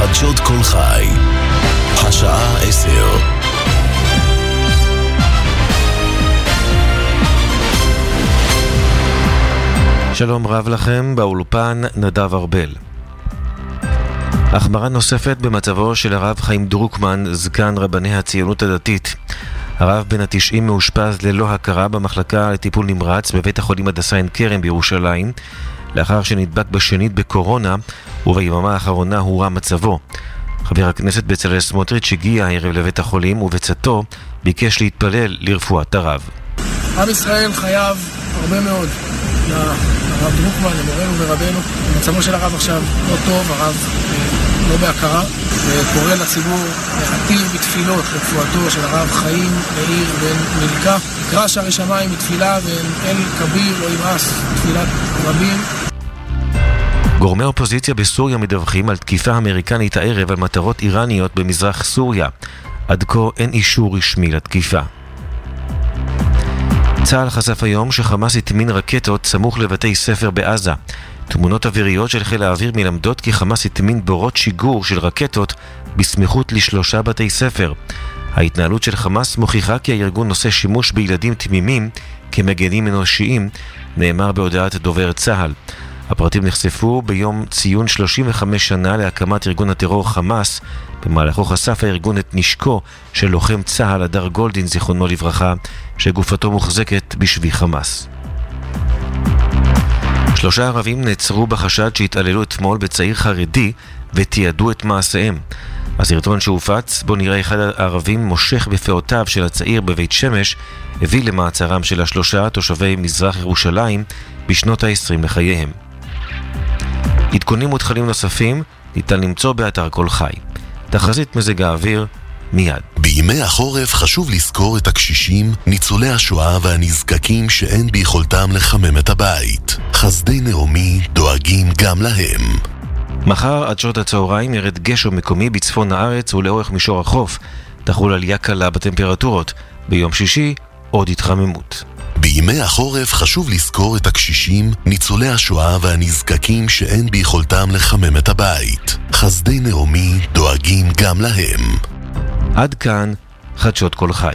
חדשות כל חי, השעה 10. שלום רב לכם, באולפן נדב ארבל. החמרה נוספת במצבו של הרב חיים דרוקמן, זקן רבני הציונות הדתית. הרב בן ה-90 מאושפז ללא הכרה במחלקה לטיפול נמרץ בבית החולים הדסה עין כרם בירושלים, לאחר שנדבק בשנית בקורונה, וביממה האחרונה הורע מצבו. חבר הכנסת בצלאל סמוטריץ' הגיע הערב לבית החולים, ובצאתו ביקש להתפלל לרפואת הרב. עם ישראל חייב הרבה מאוד לרב דרוקמן, למורנו ורבנו. מצבו של הרב עכשיו לא טוב, הרב לא בהכרה, וקורא לציבור להטיל בתפילות לרפואתו של הרב חיים מאיר בן מילכה. יקרא שערי שמיים בתפילה, ואין אל כביר לא ימאס תפילת רבים. גורמי אופוזיציה בסוריה מדווחים על תקיפה אמריקנית הערב על מטרות איראניות במזרח סוריה. עד כה אין אישור רשמי לתקיפה. צה"ל חשף היום שחמאס הטמין רקטות סמוך לבתי ספר בעזה. תמונות אוויריות של חיל האוויר מלמדות כי חמאס הטמין בורות שיגור של רקטות בסמיכות ל3 בתי ספר. ההתנהלות של חמאס מוכיחה כי הארגון עושה שימוש בילדים תמימים כמגנים אנושיים, נאמר בהודעת דובר צה"ל. הפרטים נחשפו ביום ציון 35 שנה להקמת ארגון הטרור חמאס. במהלכו חשף הארגון את נשקו של לוחם צה"ל הדר גולדין, זיכרונו לברכה, שגופתו מוחזקת בשבי חמאס. 3 ערבים נעצרו בחשד שהתעללו אתמול בצעיר חרדי ותיעדו את מעשיהם. הסרטון שהופץ, בו נראה אחד הערבים מושך בפאותיו של הצעיר בבית שמש, הביא למעצרם של 3 תושבי מזרח ירושלים בשנות ה-20 לחייהם. עדכונים ותכנים נוספים ניתן למצוא באתר כל חי. תחזית מזג האוויר מיד. בימי החורף חשוב לזכור את הקשישים, ניצולי השואה והנזקקים שאין ביכולתם לחמם את הבית. חסדי נעמי דואגים גם להם. מחר עד שעות הצהריים ירד גשם מקומי בצפון הארץ ולאורך מישור החוף. תחול עלייה קלה בטמפרטורות. ביום שישי עוד התחממות. בימי החורף חשוב לזכור את הקשישים, ניצולי השואה והנזקקים שאין ביכולתם לחמם את הבית. חסדי נעמי דואגים גם להם. עד כאן חדשות כל חי.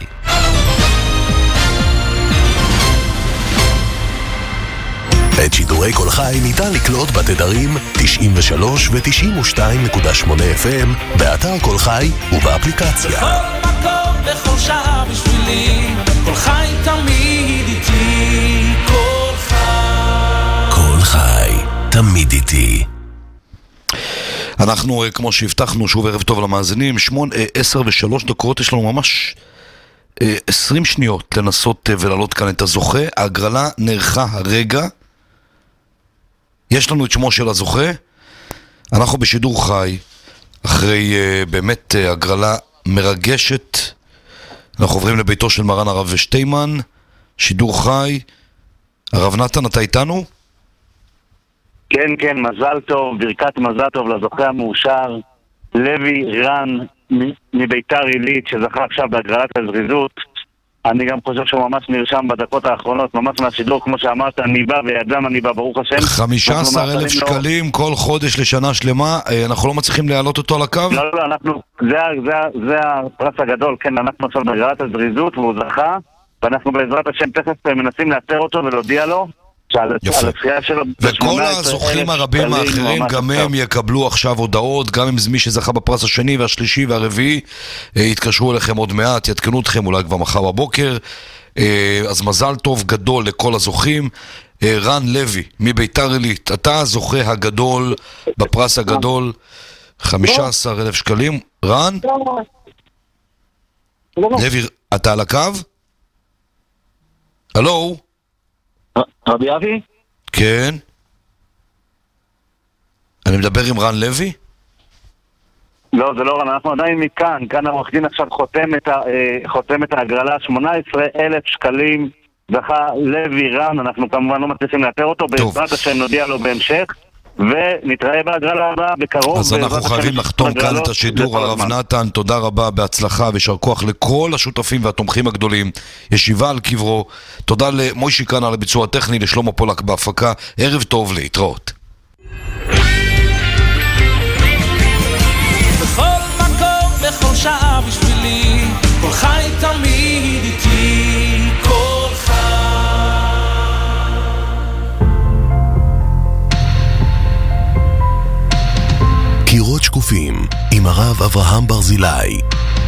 את שידורי כל חי ניתן לקלוט בתדרים 93 ו-92.8 FM, באתר כל חי ובאפליקציה. בכל מקום, בכל שעה בשבילי, כל חי תמיד איתי, כל חי. כל חי תמיד איתי. אנחנו, כמו שהבטחנו, שוב ערב טוב למאזינים, 10:03, יש לנו ממש 20 שניות לנסות ולעלות כאן את הזוכה. ההגרלה נערכה הרגע, יש לנו את שמו של הזוכה. אנחנו בשידור חי, אחרי באמת הגרלה מרגשת. אנחנו עוברים לביתו של מרן הרב שטיימן, שידור חי. הרב נתן, אתה איתנו? כן, כן, מזל טוב, ברכת מזל טוב לזוכה המאושר, לוי רן מביתר עילית, שזכה עכשיו בהגרלת הזריזות. אני גם חושב שהוא ממש נרשם בדקות האחרונות, ממש מהשידור, כמו שאמרת, אני בא וידם אני בא, ברוך השם. 15,000 שקלים כל חודש לשנה שלמה, אנחנו לא מצליחים להעלות אותו על הקו? לא, לא, אנחנו, זה הפרס הגדול, כן, אנחנו עכשיו בהגרלת הזריזות, והוא זכה, ואנחנו בעזרת השם תכף מנסים לאתר אותו ולהודיע לו, יפה. וכל הזוכים הרבים האחרים גם הם יקבלו עכשיו הודעות, גם אם מי שזכה בפרס השני והשלישי והרביעי יתקשרו אליכם עוד מעט, יתקנו אתכם אולי כבר מחר בבוקר. אז מזל טוב גדול לכל הזוכים. רן לוי מביתר עילית, אתה הזוכה הגדול בפרס הגדול, 15,000 שקלים. רן? לוי, אתה על הקו? הלו? רבי אבי? כן. אני מדבר עם רן לוי? לא, זה לא רן, אנחנו עדיין מכאן. כאן העורך דין עכשיו חותם את ההגרלה, 18,000 שקלים זכה לוי רן. אנחנו כמובן לא מצליחים לאתר אותו, בעזרת השם נודיע לו בהמשך, ונתראה בהגרלה הבאה בקרוב. אז אנחנו חייבים לחתום כאן את השידור. הרב נתן, תודה רבה, בהצלחה ויישר כוח לכל השותפים והתומכים הגדולים. ישיבה על קברו. תודה למוישי כאן על הביצוע הטכני, לשלמה פולק בהפקה. ערב טוב, להתראות. שקופים עם הרב אברהם ברזילי.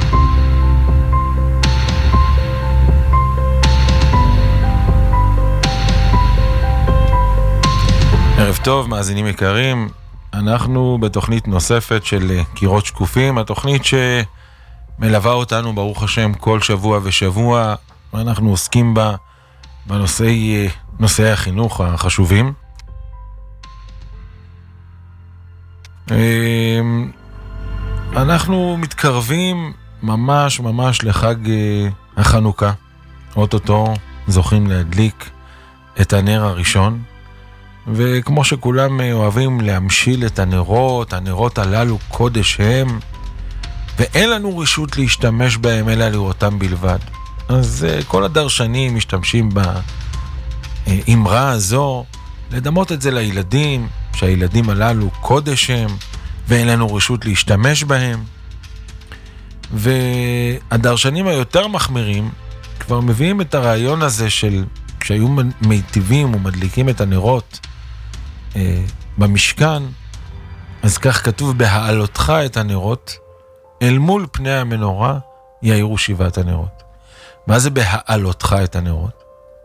ערב טוב, מאזינים יקרים. אנחנו בתוכנית נוספת של קירות שקופים, התוכנית שמלווה אותנו ברוך השם כל שבוע ושבוע, ואנחנו עוסקים בה בנושאי החינוך החשובים. אנחנו מתקרבים ממש לחג החנוכה. אוטוטו זוכים להדליק את הנר הראשון, וכמו שכולם אוהבים להמשיל את הנרות, הנרות הללו קודש הם, ואין לנו רשות להשתמש בהם אלא לראותם בלבד. אז כל הדרשנים משתמשים באמרה הזו, לדמות את זה לילדים, שהילדים הללו קודש הם, ואין לנו רשות להשתמש בהם. והדרשנים היותר מחמירים כבר מביאים את הרעיון הזה של כשהיו מיטיבים ומדליקים את הנרות במשכן, אז כך כתוב, בהעלותך את הנרות אל מול פני המנורה יאירו שבעת הנרות. מה זה בהעלותך את הנרות?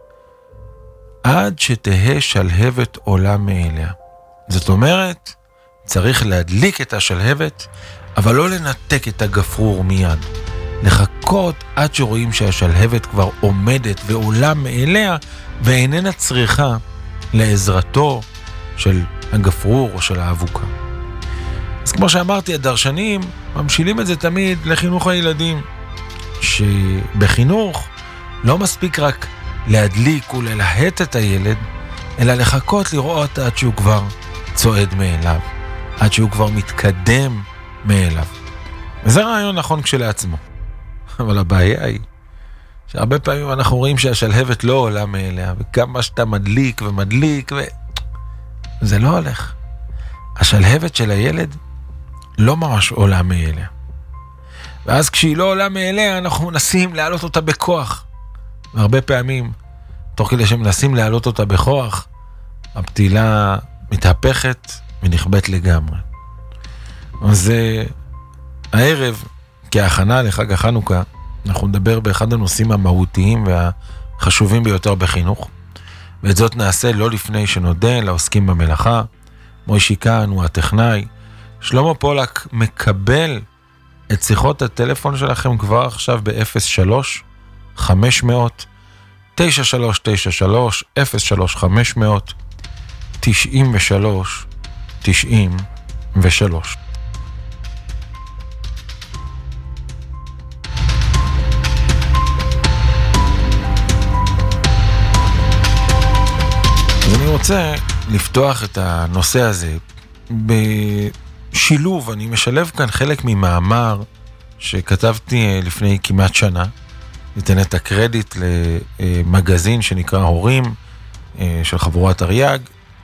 עד שתהא שלהבת עולה מאליה. זאת אומרת, צריך להדליק את השלהבת, אבל לא לנתק את הגפרור מיד. לחכות עד שרואים שהשלהבת כבר עומדת ועולה מאליה, ואיננה צריכה לעזרתו של הגפרור או של האבוקה. אז כמו שאמרתי, הדרשנים ממשילים את זה תמיד לחינוך הילדים, שבחינוך לא מספיק רק להדליק וללהט את הילד, אלא לחכות לראות עד שהוא כבר צועד מאליו, עד שהוא כבר מתקדם מאליו. וזה רעיון נכון כשלעצמו. אבל הבעיה היא שהרבה פעמים אנחנו רואים שהשלהבת לא עולה מאליה, וכמה שאתה מדליק ומדליק, זה לא הולך. השלהבת של הילד לא ממש עולה מאליה. ואז כשהיא לא עולה מאליה, אנחנו מנסים להעלות אותה בכוח. והרבה פעמים, תוך כדי שמנסים להעלות אותה בכוח, הפתילה מתהפכת ונכבט לגמרי. אז הערב, כהכנה לחג החנוכה, אנחנו נדבר באחד הנושאים המהותיים והחשובים ביותר בחינוך, ואת זאת נעשה לא לפני שנודה לעוסקים במלאכה. מוישי כאן הוא הטכנאי. שלמה פולק מקבל את שיחות הטלפון שלכם כבר עכשיו ב-03-500-9393, 03-500-93-93. אז אני רוצה לפתוח את הנושא הזה בשילוב. אני משלב כאן חלק ממאמר שכתבתי לפני כמעט שנה. ניתן את הקרדיט למגזין שנקרא הורים של חבורת אריאג,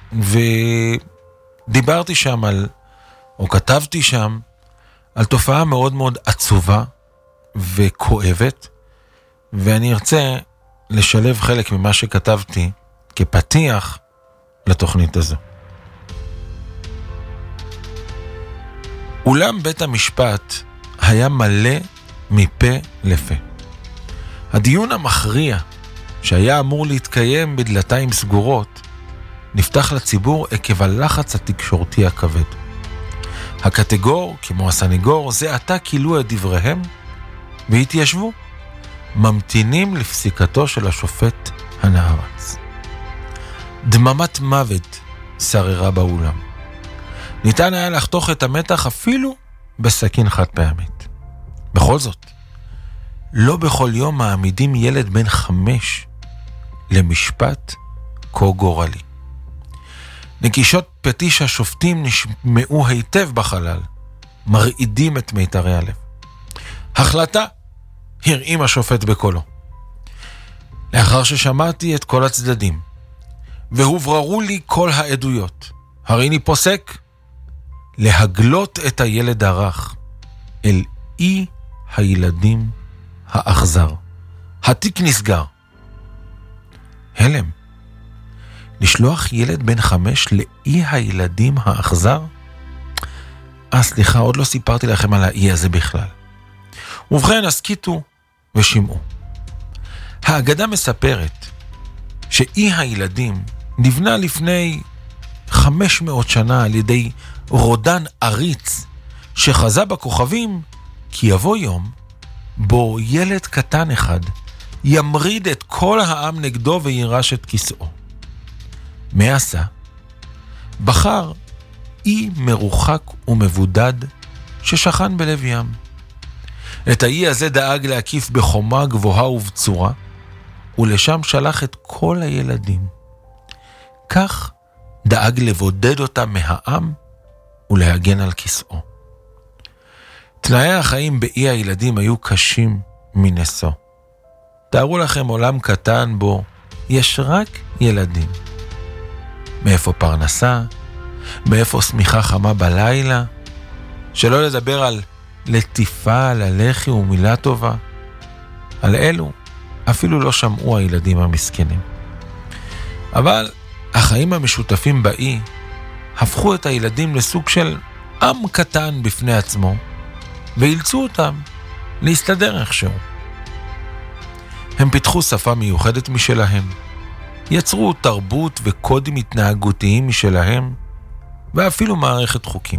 ודיברתי שם או כתבתי שם על תופעה מאוד מאוד עצובה וכואבת, ואני ארצה לשלב חלק ממה שכתבתי כפתיח לתוכנית הזו. אולם בית המשפט היה מלא מפה לפה. הדיון המכריע שהיה אמור להתקיים בדלתיים סגורות נפתח לציבור עקב הלחץ התקשורתי הכבד. הקטגור, כמו הסניגור, זה עתה כילו את דבריהם והתיישבו, ממתינים לפסיקתו של השופט הנערץ. דממת מוות שררה באולם. ניתן היה לחתוך את המתח אפילו בסכין חד פעמית. בכל זאת, לא בכל יום מעמידים ילד בן 5 למשפט כה גורלי. נקישות פטיש השופטים נשמעו היטב בחלל, מרעידים את מיתרי הלב. החלטה, הרעים השופט בקולו. לאחר ששמעתי את כל הצדדים, והובררו לי כל העדויות, הריני פוסק להגלות את הילד הרך אל אי הילדים האכזר. התיק נסגר. הלם. לשלוח ילד בן 5 לאי הילדים האכזר? סליחה, עוד לא סיפרתי לכם על האי הזה בכלל. ובכן, הסכיתו ושמעו. האגדה מספרת שאי הילדים נבנה לפני 500 שנה על ידי רודן עריץ שחזה בכוכבים כי יבוא יום בו ילד קטן אחד ימריד את כל העם נגדו וירש את כיסאו. מה עשה? בחר אי מרוחק ומבודד ששכן בלב ים. את האי הזה דאג להקיף בחומה גבוהה ובצורה, ולשם שלח את כל הילדים. כך דאג לבודד אותם מהעם ולהגן על כיסאו. תנאי החיים באי הילדים היו קשים מנסו. תארו לכם עולם קטן בו יש רק ילדים. מאיפה פרנסה? מאיפה סמיכה חמה בלילה? שלא לדבר על לטיפה על הלחי ומילה טובה. על אלו אפילו לא שמעו הילדים המסכנים. אבל החיים המשותפים באי הפכו את הילדים לסוג של עם קטן בפני עצמו, ואילצו אותם להסתדר איכשהו. הם פיתחו שפה מיוחדת משלהם, יצרו תרבות וקודים התנהגותיים משלהם, ואפילו מערכת חוקים.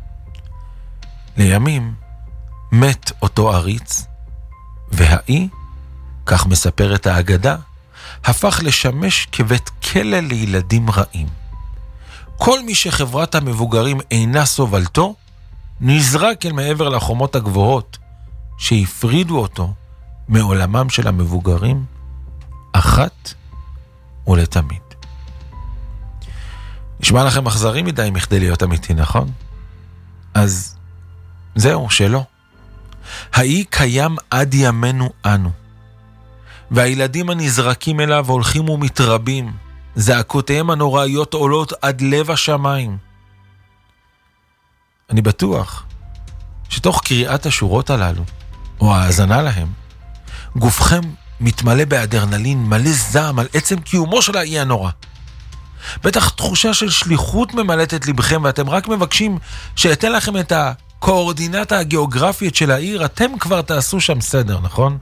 לימים מת אותו עריץ, והאי, כך מספרת האגדה, הפך לשמש כבית כלא לילדים רעים. כל מי שחברת המבוגרים אינה סובלתו, נזרק אל מעבר לחומות הגבוהות, שהפרידו אותו מעולמם של המבוגרים, אחת ולתמיד. נשמע לכם אכזרי מדי מכדי להיות אמיתי, נכון? אז זהו, שלא. האי קיים עד ימינו אנו. והילדים הנזרקים אליו הולכים ומתרבים, זעקותיהם הנוראיות עולות עד לב השמיים. אני בטוח שתוך קריאת השורות הללו, או ההאזנה להם, גופכם מתמלא באדרנלין, מלא זעם על עצם קיומו של האי הנורא. בטח תחושה של שליחות ממלאת את לבכם, ואתם רק מבקשים שאתן לכם את הקואורדינטה הגיאוגרפית של העיר, אתם כבר תעשו שם סדר, נכון?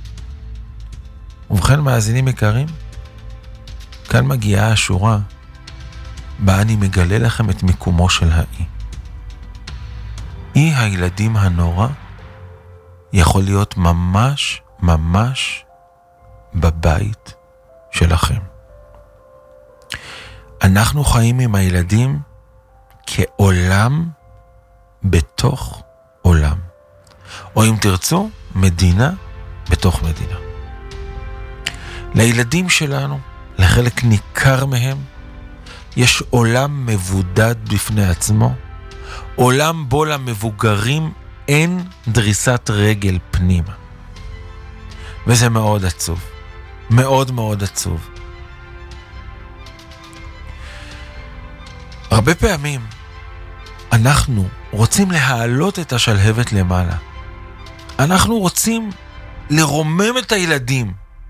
ובכן, מאזינים יקרים, כאן מגיעה השורה בה אני מגלה לכם את מיקומו של האי. אי הילדים הנורא יכול להיות ממש ממש בבית שלכם. אנחנו חיים עם הילדים כעולם בתוך עולם. או אם תרצו, מדינה בתוך מדינה. לילדים שלנו, לחלק ניכר מהם, יש עולם מבודד בפני עצמו, עולם בו למבוגרים אין דריסת רגל פנימה. וזה מאוד עצוב. מאוד מאוד עצוב. הרבה פעמים אנחנו רוצים להעלות את השלהבת למעלה. אנחנו רוצים לרומם את הילדים.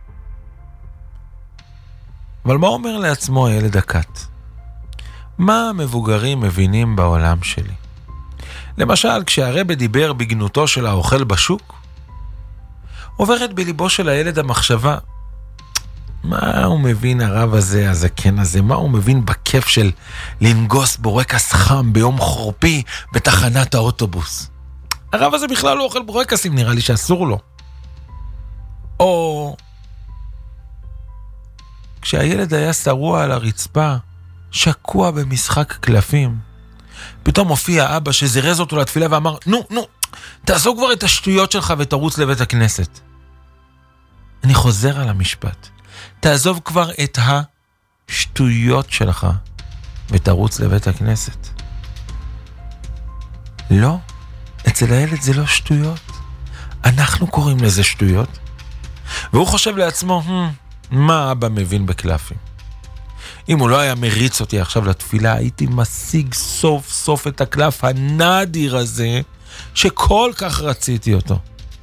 אבל מה אומר לעצמו הילד הקט? מה המבוגרים מבינים בעולם שלי? למשל, כשהרבא דיבר בגנותו של האוכל בשוק, עוברת בליבו של הילד המחשבה, מה הוא מבין הרב הזה, הזקן הזה? מה הוא מבין בכיף של לנגוס בורקס חם ביום חורפי בתחנת האוטובוס? הרב הזה בכלל לא אוכל בורקסים, נראה לי שאסור לו. או כשהילד היה שרוע על הרצפה, שקוע במשחק קלפים, פתאום הופיע אבא שזירז אותו לתפילה ואמר, נו, תעזוב כבר את השטויות שלך ותרוץ לבית הכנסת. אני חוזר על המשפט. תעזוב כבר את השטויות שלך ותרוץ לבית הכנסת. לא, אצל הילד זה לא שטויות. אנחנו קוראים לזה שטויות. והוא חושב לעצמו, מה אבא מבין בקלפים? אם הוא לא היה מריץ אותי עכשיו לתפילה, הייתי משיג סוף סוף את הקלף הנדיר הזה, שכל כך רציתי אותו.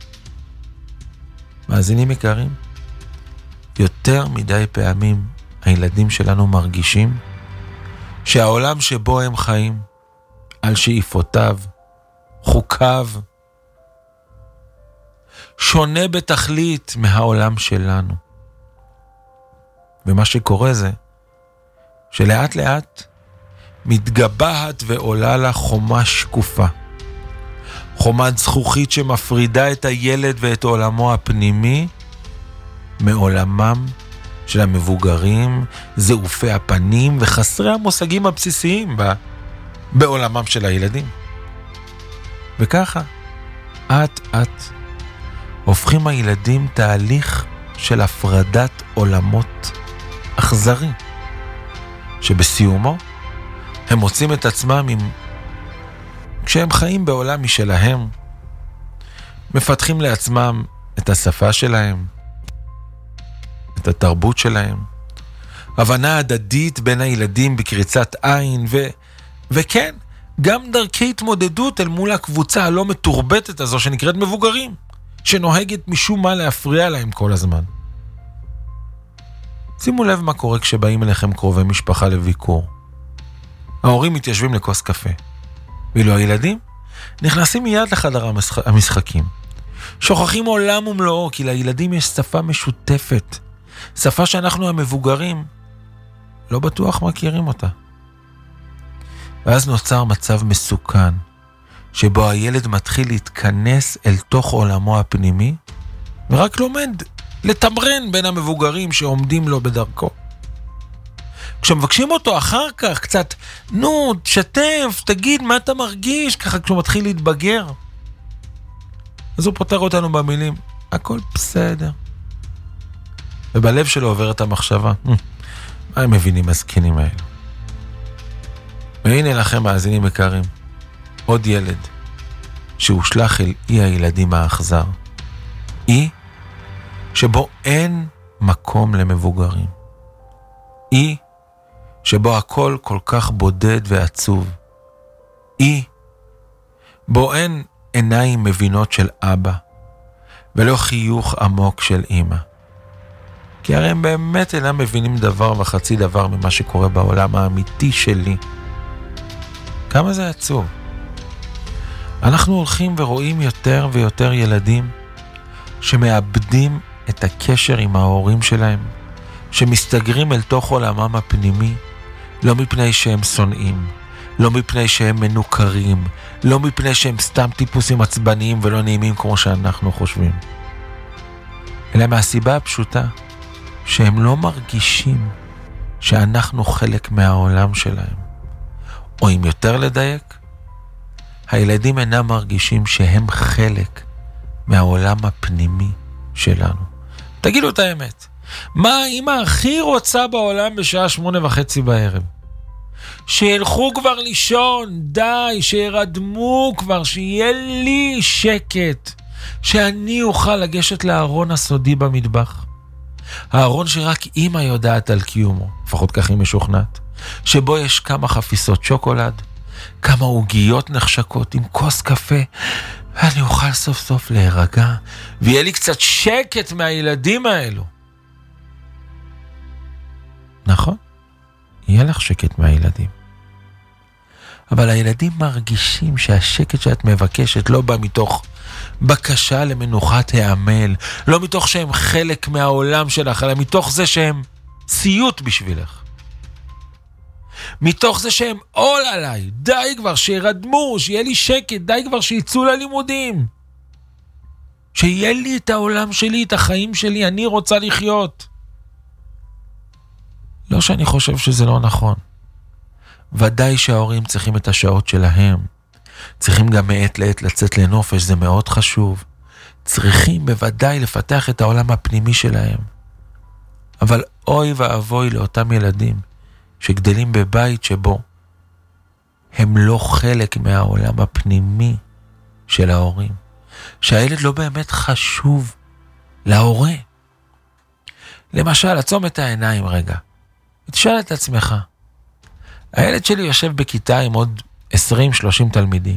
מאזינים יקרים, יותר מדי פעמים הילדים שלנו מרגישים שהעולם שבו הם חיים, על שאיפותיו חוקיו, שונה בתכלית מהעולם שלנו. ומה שקורה זה שלאט לאט מתגבהת ועולה לה חומה שקופה. חומת זכוכית שמפרידה את הילד ואת עולמו הפנימי מעולמם של המבוגרים, זעופי הפנים וחסרי המושגים הבסיסיים בעולמם של הילדים. וככה, אט הופכים הילדים תהליך של הפרדת עולמות אכזרי, שבסיומו הם מוצאים את עצמם כשהם חיים בעולם משלהם, מפתחים לעצמם את השפה שלהם, את התרבות שלהם, הבנה הדדית בין הילדים בקריצת עין, וכן, גם דרכי התמודדות אל מול הקבוצה הלא מתורבתת הזו שנקראת מבוגרים, שנוהגת משום מה להפריע להם כל הזמן. שימו לב מה קורה כשבאים אליכם קרובי משפחה לביקור. ההורים מתיישבים לכוס קפה, ואילו הילדים נכנסים מיד לחדר המשחקים. שוכחים עולם ומלואו, כי לילדים יש שפה משותפת, שפה שאנחנו המבוגרים לא בטוח מכירים אותה. ואז נוצר מצב מסוכן, שבו הילד מתחיל להתכנס אל תוך עולמו הפנימי, ורק לומד לתמרן בין המבוגרים שעומדים לו בדרכו. כשמבקשים אותו אחר כך קצת, נו, תשתף, תגיד מה אתה מרגיש, ככה כשהוא מתחיל להתבגר, אז הוא פותר אותנו במילים, הכל בסדר. ובלב שלו עובר את המחשבה, מה הם מבינים הזקנים האלו? והנה לכם מאזינים יקרים, עוד ילד שהושלח אל אי הילדים האכזר. אי שבו אין מקום למבוגרים. אי שבו הכל כל כך בודד ועצוב. אי בו אין עיניים מבינות של אבא, ולא חיוך עמוק של אמא. כי הרי הם באמת אינם מבינים דבר וחצי דבר ממה שקורה בעולם האמיתי שלי. כמה זה עצוב. אנחנו הולכים ורואים יותר ויותר ילדים שמאבדים את הקשר עם ההורים שלהם, שמסתגרים אל תוך עולמם הפנימי, לא מפני שהם שונאים, לא מפני שהם מנוכרים, לא מפני שהם סתם טיפוסים עצבניים ולא נעימים כמו שאנחנו חושבים, אלא מהסיבה הפשוטה שהם לא מרגישים שאנחנו חלק מהעולם שלהם. או אם יותר לדייק, הילדים אינם מרגישים שהם חלק מהעולם הפנימי שלנו. תגידו את האמת, מה האמא הכי רוצה בעולם בשעה 8:30 בערב? שילכו כבר לישון, די, שירדמו כבר, שיהיה לי שקט, שאני אוכל לגשת לארון הסודי במטבח. הארון שרק אמא יודעת על קיומו, לפחות כך היא משוכנעת, שבו יש כמה חפיסות שוקולד, כמה עוגיות נחשקות עם כוס קפה, ואני אוכל סוף סוף להירגע, ויהיה לי קצת שקט מהילדים האלו. נכון? יהיה לך שקט מהילדים. אבל הילדים מרגישים שהשקט שאת מבקשת לא בא מתוך בקשה למנוחת העמל, לא מתוך שהם חלק מהעולם שלך, אלא מתוך זה שהם סיוט בשבילך. מתוך זה שהם עול עליי, די כבר שירדמו, שיהיה לי שקט, די כבר שיצאו ללימודים. שיהיה לי את העולם שלי, את החיים שלי, אני רוצה לחיות. לא שאני חושב שזה לא נכון. ודאי שההורים צריכים את השעות שלהם. צריכים גם מעת לעת לצאת לנופש, זה מאוד חשוב. צריכים בוודאי לפתח את העולם הפנימי שלהם. אבל אוי ואבוי לאותם ילדים שגדלים בבית שבו הם לא חלק מהעולם הפנימי של ההורים. שהילד לא באמת חשוב להורה. למשל, עצום את העיניים רגע. ותשאל את עצמך, הילד שלי יושב בכיתה עם עוד 20-30 תלמידים.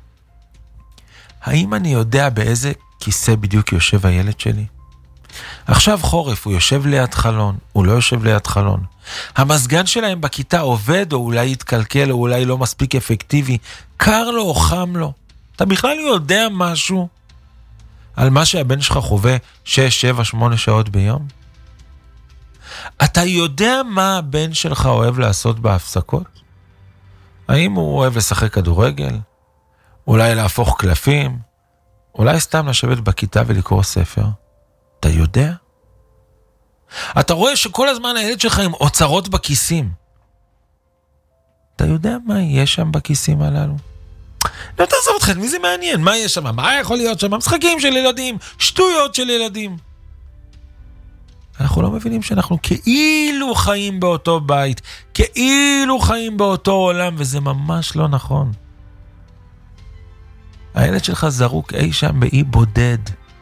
האם אני יודע באיזה כיסא בדיוק יושב הילד שלי? עכשיו חורף, הוא יושב ליד חלון, הוא לא יושב ליד חלון. המזגן שלהם בכיתה עובד, או אולי יתקלקל, או אולי לא מספיק אפקטיבי, קר לו או חם לו. אתה בכלל יודע משהו על מה שהבן שלך חווה 6, 7, 8 שעות ביום? אתה יודע מה הבן שלך אוהב לעשות בהפסקות? האם הוא אוהב לשחק כדורגל? אולי להפוך קלפים? אולי סתם לשבת בכיתה ולקרוא ספר? אתה יודע? אתה רואה שכל הזמן הילד שלך עם אוצרות בכיסים. אתה יודע מה יש שם בכיסים הללו? לא תעזוב אותך, מי זה מעניין? מה יש שם? מה יכול להיות שם? משחקים של ילדים, שטויות של ילדים. אנחנו לא מבינים שאנחנו כאילו חיים באותו בית, כאילו חיים באותו עולם, וזה ממש לא נכון. הילד שלך זרוק אי שם באי בודד.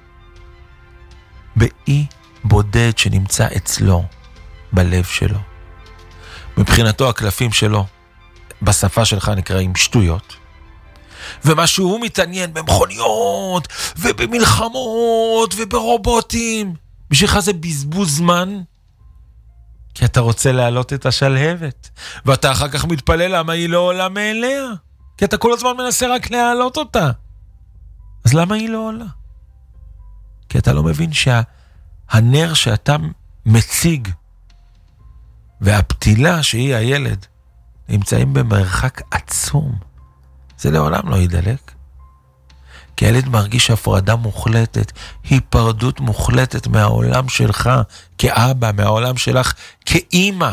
באי בודד שנמצא אצלו, בלב שלו. מבחינתו הקלפים שלו, בשפה שלך נקראים שטויות. ומה שהוא מתעניין במכוניות, ובמלחמות, וברובוטים. בשבילך זה בזבוז זמן, כי אתה רוצה להעלות את השלהבת, ואתה אחר כך מתפלל למה היא לא עולה מאליה, כי אתה כל הזמן מנסה רק להעלות אותה. אז למה היא לא עולה? כי אתה לא מבין שהנר שאתה מציג, והפתילה שהיא הילד, נמצאים במרחק עצום. זה לעולם לא ידלק. כי הילד מרגיש הפרדה מוחלטת, היפרדות מוחלטת מהעולם שלך כאבא, מהעולם שלך כאמא.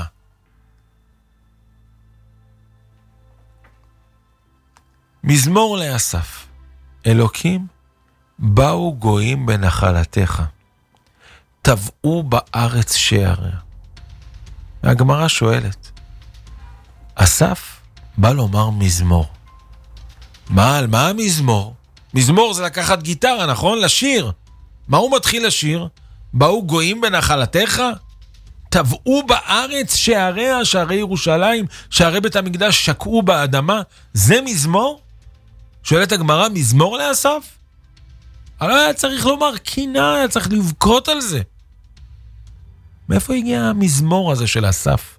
מזמור לאסף, אלוקים, באו גויים בנחלתך, טבעו בארץ שעריה. הגמרא שואלת, אסף בא לומר מזמור. על מה המזמור? מזמור זה לקחת גיטרה, נכון? לשיר. מה הוא מתחיל לשיר? באו גויים בנחלתך? טבעו בארץ שעריה, שערי ירושלים, שערי בית המקדש שקעו באדמה. זה מזמור? שואלת הגמרא, מזמור לאסף? אבל היה צריך לומר קינה, היה צריך לבכות על זה. מאיפה הגיע המזמור הזה של אסף?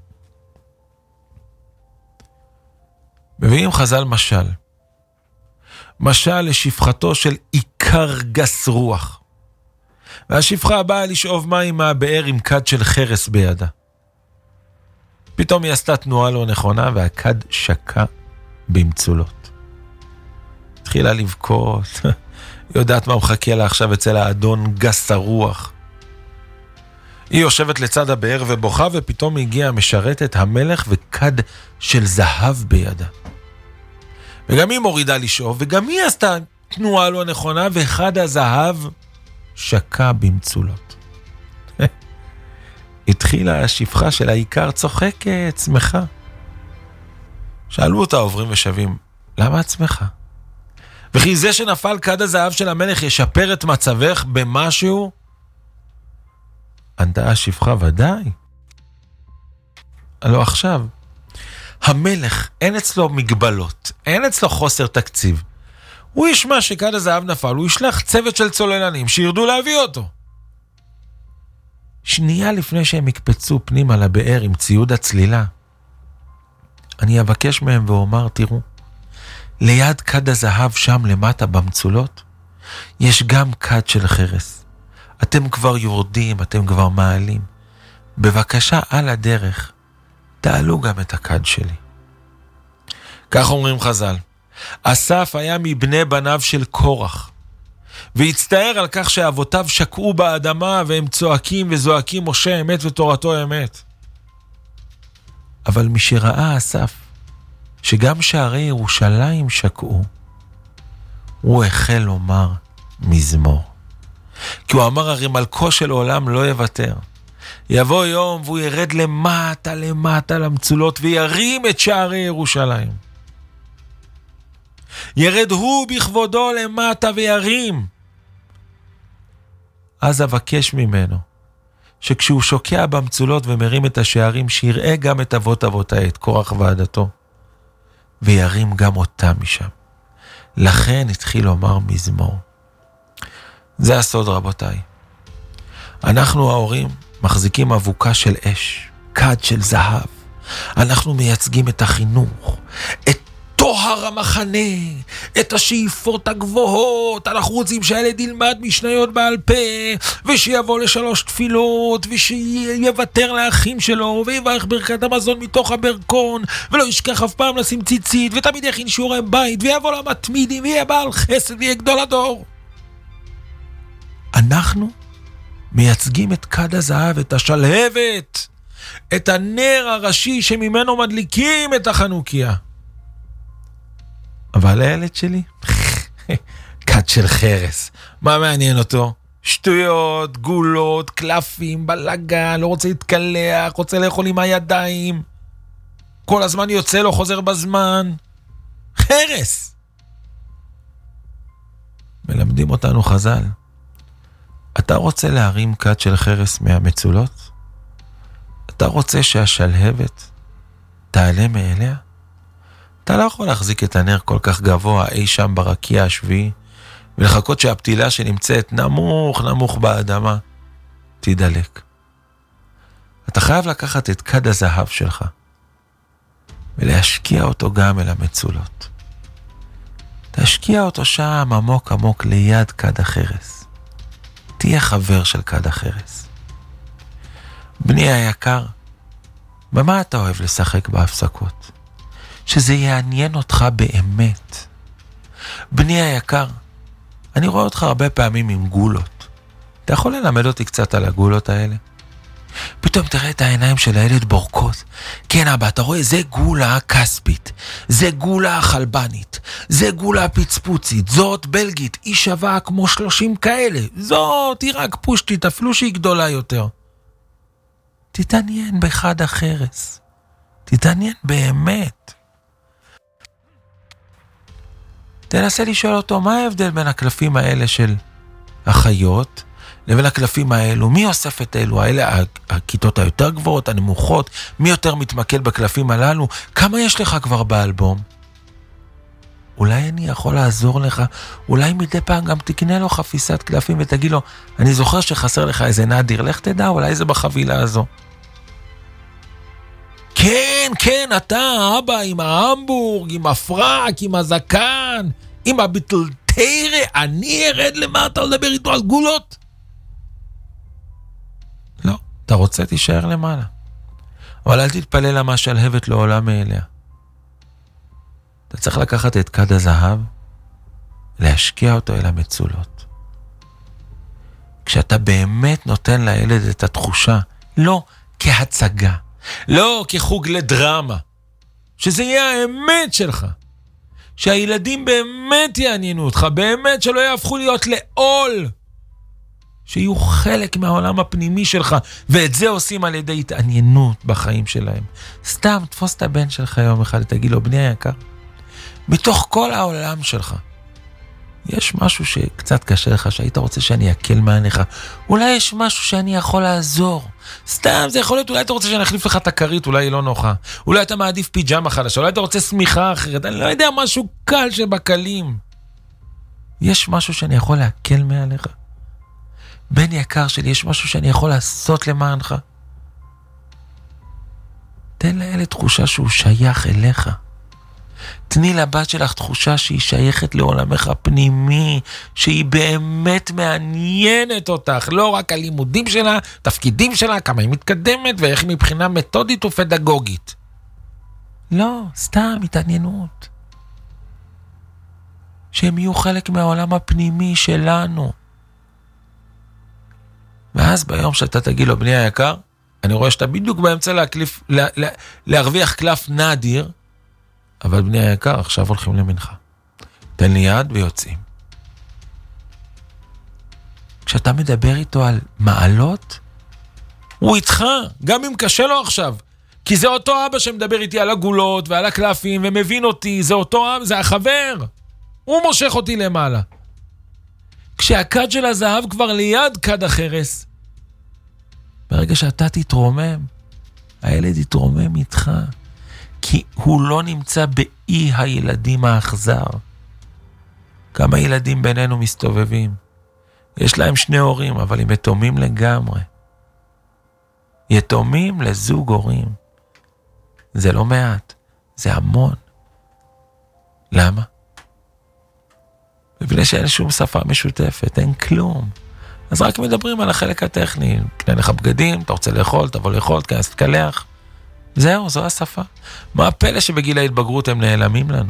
מביאים חז"ל משל. משל לשפחתו של עיקר גס רוח. והשפחה באה לשאוב מים מהבאר עם כד של חרס בידה. פתאום היא עשתה תנועה לא נכונה והכד שקע במצולות. התחילה לבכות. היא יודעת מה מחכה לה עכשיו אצל האדון גס הרוח. היא יושבת לצד הבאר ובוכה, ופתאום הגיעה משרתת המלך וכד של זהב בידה. וגם היא מורידה לשאוב, וגם היא עשתה תנועה לא נכונה, ואחד הזהב שקע במצולות. התחילה השפחה של העיקר צוחקת, שמחה. שאלו אותה עוברים ושבים, למה את שמחה? וכי זה שנפל כד הזהב של המלך ישפר את מצבך במשהו? ענתה השפחה, ודאי. הלא עכשיו, המלך, אין אצלו מגבלות, אין אצלו חוסר תקציב. הוא ישמע שכד הזהב נפל, הוא ישלח צוות של צוללנים שירדו להביא אותו. שנייה לפני שהם יקפצו פנימה לבאר עם ציוד הצלילה, אני אבקש מהם ואומר, תראו, ליד כד הזהב שם למטה במצולות, יש גם כד של חרס. אתם כבר יורדים, אתם כבר מעלים. בבקשה על הדרך, תעלו גם את הכד שלי. כך אומרים חז"ל. אסף היה מבני בניו של קורח, והצטער על כך שאבותיו שקעו באדמה והם צועקים וזועקים משה אמת ותורתו אמת. אבל משראה אסף שגם שערי ירושלים שקעו, הוא החל לומר מזמור. כי הוא אמר, הרי מלכו של עולם לא יוותר. יבוא יום והוא ירד למטה למטה למצולות וירים את שערי ירושלים. ירד הוא בכבודו למטה וירים. אז אבקש ממנו שכשהוא שוקע במצולות ומרים את השערים, שיראה גם את אבות אבותיי, את קורח ועדתו, וירים גם אותם משם. לכן התחיל לומר מזמור. זה הסוד, רבותיי. אנחנו ההורים מחזיקים אבוקה של אש, כד של זהב. אנחנו מייצגים את החינוך, את טוהר המחנה, את השאיפות הגבוהות, אנחנו רוצים שהילד ילמד משניות בעל פה, ושיבוא ל3 תפילות, ושיוותר לאחים שלו, ויברך ברכת המזון מתוך הברכון, ולא ישכח אף פעם לשים ציצית, ותמיד יכין שיעורי בית, ויבוא למתמידים, ויהיה בעל חסד, ויהיה גדול הדור. אנחנו מייצגים את כד הזהב, את השלהבת, את הנר הראשי שממנו מדליקים את החנוכיה. אבל הילד שלי, כד של חרס, מה מעניין אותו? שטויות, גולות, קלפים, בלגן, לא רוצה להתקלח, רוצה לאכול עם הידיים, כל הזמן יוצא לו, חוזר בזמן. חרס. מלמדים אותנו חז"ל, אתה רוצה להרים כד של חרס מהמצולות? אתה רוצה שהשלהבת תעלה מאליה? אתה לא יכול להחזיק את הנר כל כך גבוה אי שם ברקיע השביעי, ולחכות שהפתילה שנמצאת נמוך נמוך באדמה תדלק. אתה חייב לקחת את כד הזהב שלך ולהשקיע אותו גם אל המצולות. תשקיע אותו שם עמוק עמוק ליד כד החרס. תהיה חבר של כד החרס. בני היקר, במה אתה אוהב לשחק בהפסקות? שזה יעניין אותך באמת. בני היקר, אני רואה אותך הרבה פעמים עם גולות. אתה יכול ללמד אותי קצת על הגולות האלה? פתאום תראה את העיניים של הילד בורקות. כן אבא, אתה רואה, זה גולה כספית, זה גולה חלבנית, זה גולה פצפוצית, זאת בלגית, היא שווה כמו 30 כאלה, זאת היא רק פושטית, אפילו שהיא גדולה יותר. תתעניין בכד החרס, תתעניין באמת. תנסה לשאול אותו, מה ההבדל בין הקלפים האלה של החיות לבין הקלפים האלו? מי אוסף את אלו? האלה הכיתות היותר גבוהות, הנמוכות? מי יותר מתמקד בקלפים הללו? כמה יש לך כבר באלבום? אולי אני יכול לעזור לך, אולי מדי פעם גם תקנה לו חפיסת קלפים ותגיד לו, אני זוכר שחסר לך איזה נדיר, לך תדע, אולי זה בחבילה הזו. כן, כן, אתה, אבא, עם ההמבורג, עם הפרק, עם הזקן, עם הביטלטיירה, אני ארד למטה לדבר איתו על גולות? לא, אתה רוצה תישאר למעלה. אבל אל תתפלל למה שלהבת לעולם מאליה. אתה צריך לקחת את כד הזהב, להשקיע אותו אל המצולות. כשאתה באמת נותן לילד את התחושה, לא כהצגה, לא כחוג לדרמה, שזה יהיה האמת שלך, שהילדים באמת יעניינו אותך, באמת שלא יהפכו להיות לעול, שיהיו חלק מהעולם הפנימי שלך, ואת זה עושים על ידי התעניינות בחיים שלהם. סתם תפוס את הבן שלך יום אחד, תגיד לו, בני היקר, מתוך כל העולם שלך, יש משהו שקצת קשה לך, שהיית רוצה שאני אקל מעניך, אולי יש משהו שאני יכול לעזור, סתם זה יכול להיות, אולי אתה רוצה שאני אחליף לך את הכרית, אולי היא לא נוחה, אולי אתה מעדיף פיג'מה חדשה, אולי אתה רוצה סמיכה אחרת, אני לא יודע, משהו קל שבקלים. יש משהו שאני יכול להקל מעליך? בן יקר שלי, יש משהו שאני יכול לעשות למענך? תן לילד תחושה שהוא שייך אליך. תני לבת שלך תחושה שהיא שייכת לעולמך הפנימי, שהיא באמת מעניינת אותך, לא רק הלימודים שלה, תפקידים שלה, כמה היא מתקדמת ואיך היא מבחינה מתודית ופדגוגית. לא, סתם התעניינות. שהם יהיו חלק מהעולם הפנימי שלנו. ואז ביום שאתה תגיד לו, בני היקר, אני רואה שאתה בדיוק באמצע להרוויח קלף נדיר, אבל בני היקר, עכשיו הולכים למנחה. תן לי יד ויוצאים. כשאתה מדבר איתו על מעלות, הוא איתך, גם אם קשה לו עכשיו. כי זה אותו אבא שמדבר איתי על הגולות ועל הקלפים ומבין אותי, זה אותו אבא, זה החבר. הוא מושך אותי למעלה. כשהכד של הזהב כבר ליד כד החרס, ברגע שאתה תתרומם, הילד יתרומם איתך. כי הוא לא נמצא באי הילדים האכזר. כמה ילדים בינינו מסתובבים. יש להם 2 הורים, אבל הם יתומים לגמרי. יתומים לזוג הורים. זה לא מעט, זה המון. למה? מפני שאין שום שפה משותפת, אין כלום. אז רק מדברים על החלק הטכני. קנה לך בגדים, אתה רוצה לאכול, תבוא לאכול, תכנס תקלח. זהו, זו השפה. מה הפלא שבגיל ההתבגרות הם נעלמים לנו?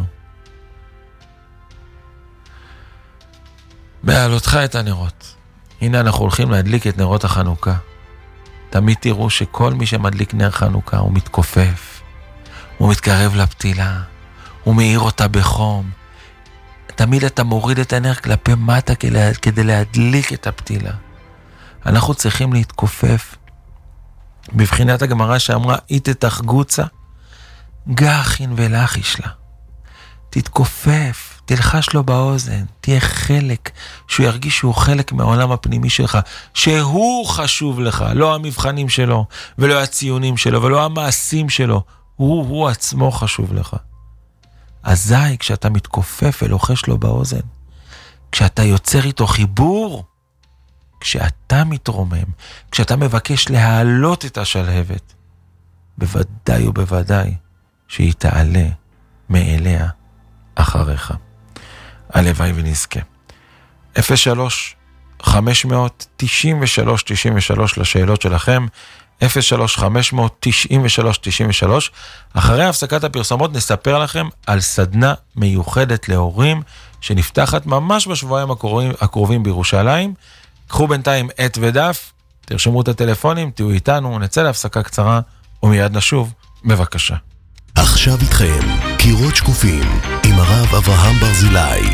בעלותך את הנרות. הנה אנחנו הולכים להדליק את נרות החנוכה. תמיד תראו שכל מי שמדליק נר חנוכה הוא מתכופף, הוא מתקרב לפתילה, הוא מאיר אותה בחום. תמיד אתה מוריד את הנר כלפי מטה כדי להדליק את הפתילה. אנחנו צריכים להתכופף. בבחינת הגמרא שאמרה, איתתך גוצה, גחין ולחיש לה. תתכופף, תלחש לו באוזן, תהיה חלק, שהוא ירגיש שהוא חלק מהעולם הפנימי שלך, שהוא חשוב לך, לא המבחנים שלו, ולא הציונים שלו, ולא המעשים שלו, הוא עצמו חשוב לך. אזי כשאתה מתכופף ולוחש לו באוזן, כשאתה יוצר איתו חיבור, כשאתה מתרומם, כשאתה מבקש להעלות את השלהבת, בוודאי ובוודאי שהיא תעלה מאליה אחריך. הלוואי ונזכה. 03-593-93 לשאלות שלכם, 03-593-93. אחרי הפסקת הפרסומות נספר לכם על סדנה מיוחדת להורים שנפתחת ממש בשבועיים הקרובים בירושלים. קחו בינתיים עת ודף, תרשמו את הטלפונים, תהיו איתנו, נצא להפסקה קצרה ומיד נשוב, בבקשה. עכשיו איתכם, קירות שקופים עם הרב אברהם ברזילי.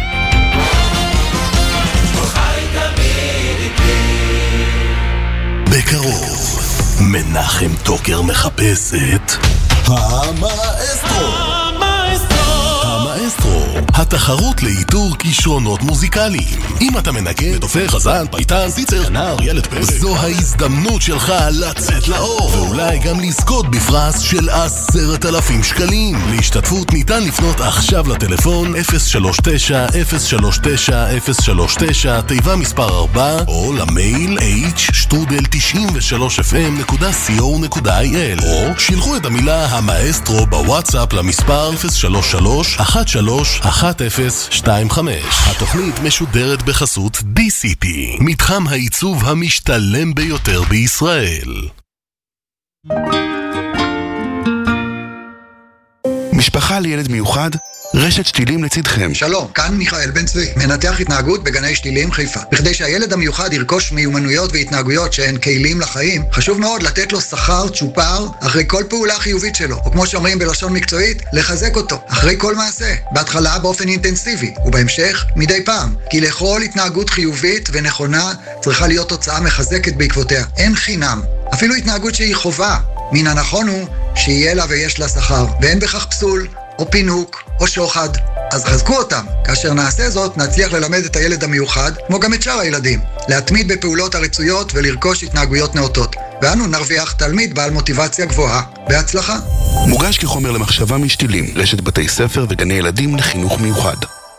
בקרוב מנחם טוקר מחפש את המאסטרו. המאסטרו, התחרות לאיתור כישרונות מוזיקליים. אם אתה מנגן, דופק, חזן, פייטן, ציצר, נער, ילד פרק, זו ההזדמנות שלך לצאת לאור, ואולי גם לזכות בפרס של 10,000 שקלים. להשתתפות ניתן לפנות עכשיו לטלפון 039-039-039 תיבה מספר 4 או למייל h@93fm.co.il או שילחו את המילה המאסטרו בוואטסאפ למספר 033-131025. התוכנית משודרת בחסות DCP, מתחם העיצוב המשתלם ביותר בישראל. משפחה לילד מיוחד, רשת שתילים לצדכם. שלום, כאן מיכאל בן צבי, מנתח התנהגות בגני שתילים חיפה. בכדי שהילד המיוחד ירכוש מיומנויות והתנהגויות שהן כלים לחיים, חשוב מאוד לתת לו שכר צ'ופר אחרי כל פעולה חיובית שלו, או כמו שאומרים בלשון מקצועית, לחזק אותו אחרי כל מעשה, בהתחלה באופן אינטנסיבי, ובהמשך מדי פעם, כי לכל התנהגות חיובית ונכונה צריכה להיות תוצאה מחזקת בעקבותיה. אין חינם, אפילו התנהגות שהיא חובה. מן הנכון הוא שיהיה לה ויש לה שכר, ואין בכך פסול או פינוק או שוחד. אז חזקו אותם. כאשר נעשה זאת, נצליח ללמד את הילד המיוחד, כמו גם את שאר הילדים, להתמיד בפעולות הרצויות ולרכוש התנהגויות נאותות. ואנו נרוויח תלמיד בעל מוטיבציה גבוהה. בהצלחה. מוגש כחומר למחשבה משתילים, רשת בתי ספר וגני ילדים לחינוך מיוחד.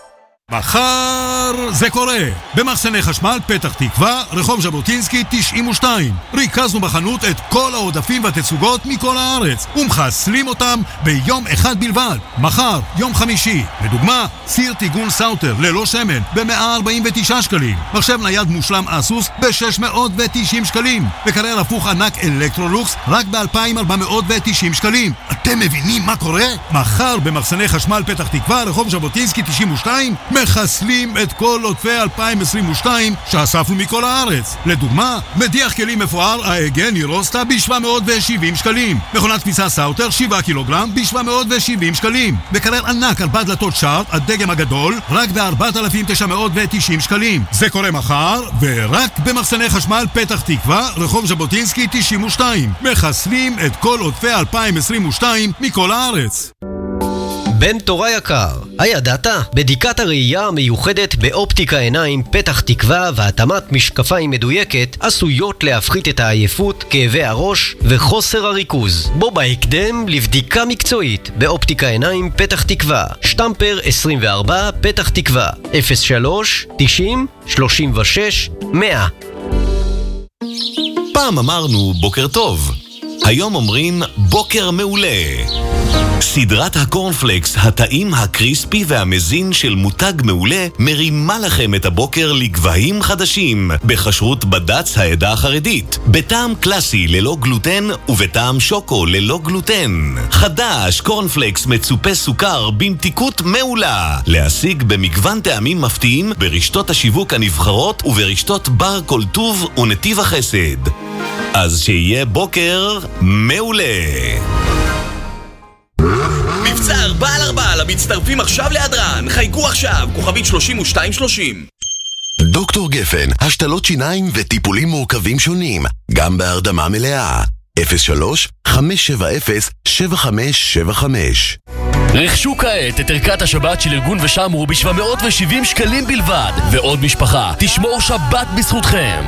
מחר זה קורה. במחסני חשמל פתח תקווה, רחוב ז'בוטינסקי 92. ריכזנו בחנות את כל העודפים והתצוגות מכל הארץ ומחסלים אותם ביום אחד בלבד. מחר, יום חמישי, לדוגמה, סיר טיגון סאוטר ללא שמן ב-149 שקלים, מחשב נייד מושלם אסוס ב-690 שקלים, וקרר הפוך ענק אלקטרולוקס רק ב-2,490 שקלים. אתם מבינים מה קורה? מחר במחסני חשמל פתח תקווה, רחוב ז'בוטינסקי 92, מחסלים את כל עודפי 2022 שאספנו מכל הארץ. לדוגמה, מדיח כלים מפואר האגן אירוסטה ב-770 שקלים, מכונת כביסה סאוטר 7 קילוגרם ב-770 שקלים, וקרר ענק 4 דלתות שרט הדגם הגדול רק ב-4,990 שקלים. זה קורה מחר, ורק במחסני חשמל פתח תקווה, רחוב ז'בוטינסקי 92, מחסלים את כל עודפי 2022 מכל הארץ. בן תורה יקר, הידעת? בדיקת הראייה המיוחדת באופטיקה עיניים פתח תקווה והתאמת משקפיים מדויקת עשויות להפחית את העייפות, כאבי הראש וחוסר הריכוז. בוא בהקדם לבדיקה מקצועית באופטיקה עיניים פתח תקווה, שטמפר 24 פתח תקווה, 03-90-36-100. פעם אמרנו בוקר טוב, היום אומרים בוקר מעולה. סדרת הקורנפלקס, הטעים, הקריספי והמזין של מותג מעולה מרימה לכם את הבוקר לגבהים חדשים בחשרות בד"ץ העדה החרדית, בטעם קלאסי ללא גלוטן ובטעם שוקו ללא גלוטן. חדש, קורנפלקס מצופה סוכר במתיקות מעולה, להשיג במגוון טעמים מפתיעים ברשתות השיווק הנבחרות וברשתות בר כל טוב ונתיב החסד. אז שיהיה בוקר מעולה. מבצע 4/4 למצטרפים עכשיו להדרן. חייגו עכשיו, כוכבית 3230. דוקטור גפן, השתלות שיניים וטיפולים מורכבים שונים, גם בהרדמה מלאה. 03-570-7575. רכשו כעת את ערכת השבת של ארגון ושמרו ב-770 שקלים בלבד. ועוד משפחה, תשמור שבת בזכותכם.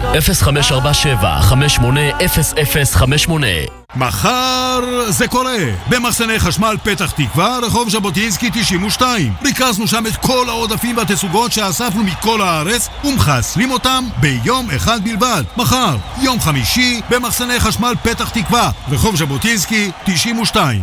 0547-580058. מחר זה קורה. במחסני חשמל פתח תקווה, רחוב ז'בוטינסקי 92. ריכזנו שם את כל העודפים והתסוגות שאספנו מכל הארץ ומחסלים אותם ביום אחד בלבד. מחר, יום חמישי, במחסני חשמל פתח תקווה, רחוב ז'בוטינסקי 92.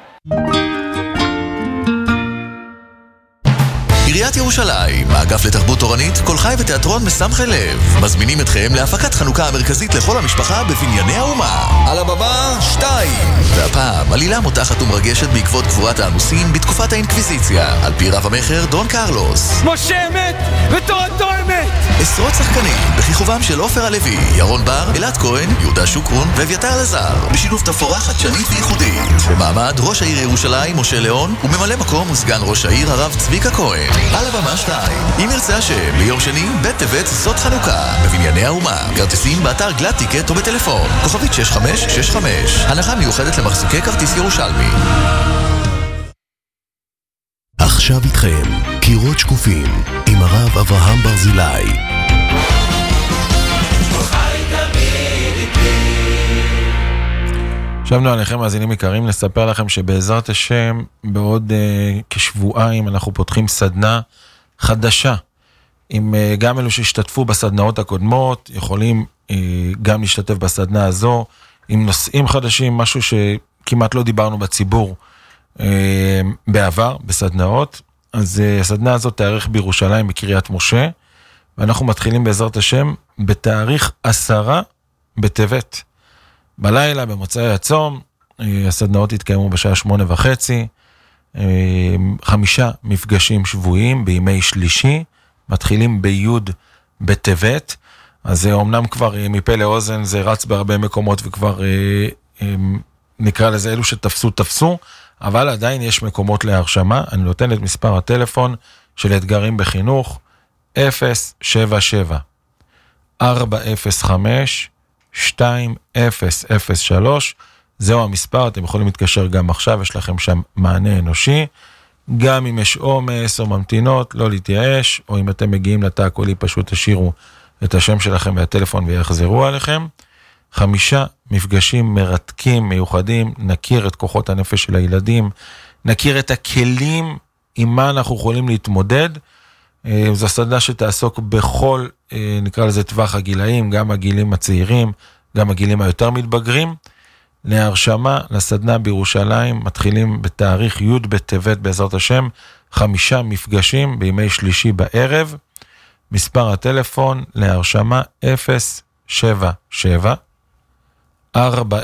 עיריית ירושלים, האגף לתרבות תורנית, כל חי ותיאטרון מסמכי לב, מזמינים אתכם להפקת חנוכה המרכזית לכל המשפחה בבנייני האומה. על הבמה 2. והפעם עלילה מותחת ומרגשת בעקבות גבורת האנוסים בתקופת האינקוויזיציה, על פי רב המחר דון קרלוס. משה אמת ותורתו אמת. עשרות שחקנים בכיכובם של עופר הלוי, ירון בר, אלעד כהן, יהודה שוקרון ואביתר לזר, בשילוב תפאורה חדשנית וייחודית. במעמד ראש העיר ירושלים משה ליאון וממלא מקום וסגן ראש העיר הרב צביקה כהן. על הבמה 2, אם ירצה השם, ליום שני, ב' טבת, סוד חנוכה, בבנייני האומה. כרטיסים באתר גלד טיקט או בטלפון, כוכבית 6565. הנחה מיוחדת למחזיקי כרטיס ירושלמי. עכשיו איתכם, קירות שקופים, עם הרב אברהם ברזילי. שבנו עליכם מאזינים יקרים, נספר לכם שבעזרת השם בעוד כשבועיים אנחנו פותחים סדנה חדשה, עם גם אלו שהשתתפו בסדנאות הקודמות, יכולים גם להשתתף בסדנה הזו, עם נושאים חדשים, משהו שכמעט לא דיברנו בציבור בעבר, בסדנאות. אז הסדנה הזאת תארך בירושלים בקריית משה, ואנחנו מתחילים בעזרת השם בתאריך 10 בטבת. בלילה, במוצאי הצום, הסדנאות התקיימו בשעה 8:30, 5 מפגשים שבועיים בימי שלישי, מתחילים ביוד בטבת, אז אומנם כבר מפה לאוזן זה רץ בהרבה מקומות וכבר נקרא לזה אלו שתפסו, אבל עדיין יש מקומות להרשמה. אני נותן את מספר הטלפון של אתגרים בחינוך, 077-405-2003, זהו המספר, אתם יכולים להתקשר גם עכשיו, יש לכם שם מענה אנושי, גם אם יש עומס או ממתינות, לא להתייאש, או אם אתם מגיעים לתא הקולי, פשוט תשאירו את השם שלכם והטלפון ויחזרו עליכם. 5 מפגשים מרתקים, מיוחדים, נכיר את כוחות הנפש של הילדים, נכיר את הכלים עם מה אנחנו יכולים להתמודד. זו סדנה שתעסוק בכל, נקרא לזה טווח הגילאים, גם הגילים הצעירים, גם הגילים היותר מתבגרים. להרשמה לסדנה בירושלים מתחילים בתאריך י' בטבת בעזרת השם, 5 מפגשים בימי שלישי בערב. מספר הטלפון להרשמה 077-405-2003.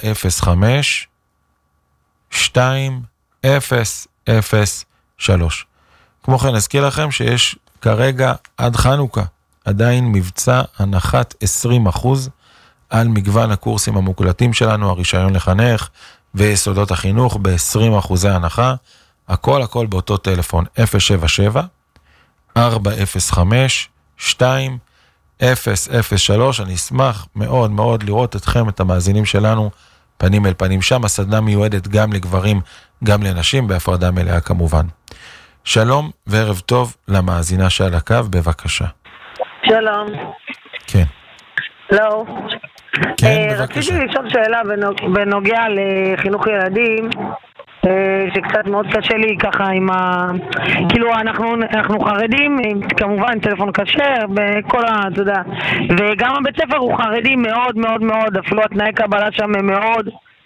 כמו כן אזכיר לכם שיש כרגע עד חנוכה עדיין מבצע הנחת 20% על מגוון הקורסים המוקלטים שלנו, הרישיון לחנך ויסודות החינוך ב-20% הנחה, הכל באותו טלפון 077-405-2003. אני אשמח מאוד מאוד לראות אתכם, את המאזינים שלנו, פנים אל פנים שם. הסדנה מיועדת גם לגברים, גם לנשים, בהפרדה מלאה כמובן. שלום וערב טוב למאזינה שעל הקו, בבקשה. שלום. כן. לא. כן, בבקשה. רציתי לשאול שאלה בנוגע לחינוך ילדים, שקצת מאוד קשה לי ככה עם כאילו אנחנו חרדים, כמובן טלפון כשר, בכל אתה יודע, וגם הבית ספר הוא חרדי מאוד מאוד מאוד, אפילו התנאי קבלה שם הם מאוד,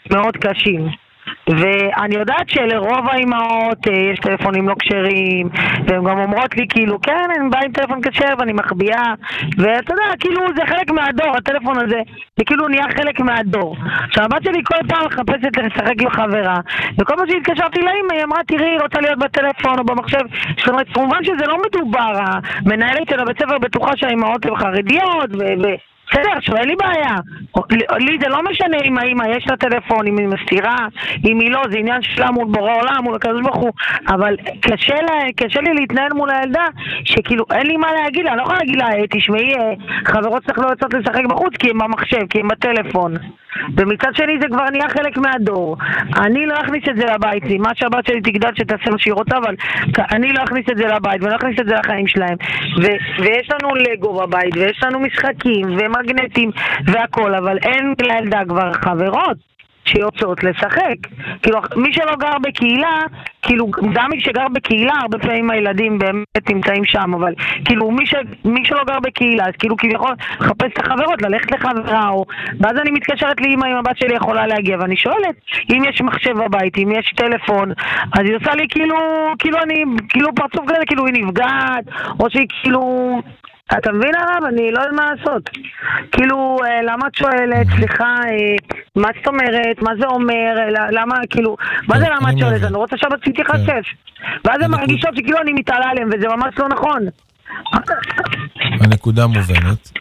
מאוד קשים. ואני יודעת שלרוב האימהות יש טלפונים לא כשרים, והן גם אומרות לי כאילו, כן, אני באה עם טלפון כשר ואני מחביאה, ואתה יודע, כאילו זה חלק מהדור, הטלפון הזה, זה כאילו נהיה חלק מהדור. עכשיו, הבת שלי כל פעם מחפשת לשחק עם חברה, וכל פעם שהתקשרתי לאמא, היא אמרה, תראי, היא רוצה להיות בטלפון או במחשב. זאת אומרת, כמובן שזה לא מדובר, המנהלת של הבית ספר בטוחה שהאימהות הן חרדיות, בסדר, שאין לי בעיה. לי זה לא משנה אם האמא יש לה טלפון, אם היא מסתירה, אם היא לא, זה עניין שלה מול בורא עולם, מול הקדוש ברוך הוא. אבל קשה לי להתנהל מול הילדה, שכאילו אין לי מה להגיד לה, אני לא יכולה להגיד לה, תשמעי, חברות צריך לא יוצאות לשחק בחוץ, כי הם במחשב, כי הם בטלפון. ומצד שני זה כבר נהיה חלק מהדור. אני לא אכניס את זה לבית, מה שהבת שלי תגדל שתעשה מה שהיא רוצה, אבל אני לא אכניס את זה לבית, ואני לא אכניס את זה לחיים שלהם. ויש לנו לגו בבית, ויש לנו משחקים, ומגנטים, והכל, אבל אין לילדה כבר חברות שיוצאות לשחק. כאילו, מי שלא גר בקהילה, כאילו, גם מי שגר בקהילה, הרבה פעמים הילדים באמת נמצאים שם, אבל כאילו, מי שלא גר בקהילה, אז כאילו, כביכול, לחפש את החברות, ללכת לחברה, או... ואז אני מתקשרת לאמא, אם הבת שלי יכולה להגיע, ואני שואלת, אם יש מחשב בבית, אם יש טלפון, אז היא עושה לי כאילו פרצוף כזה, כאילו היא נפגעת, או שהיא כאילו... אתה מבין הרב? אני לא יודע מה לעשות. כאילו, למה את שואלת? סליחה, מה זאת אומרת? מה זה אומר? למה, כאילו, מה זה למה את שואלת? אני רוצה שבת שהיא תיחשף. ואז הן מרגישות שכאילו אני מתעלה עליהם, וזה ממש לא נכון. הנקודה מובנת.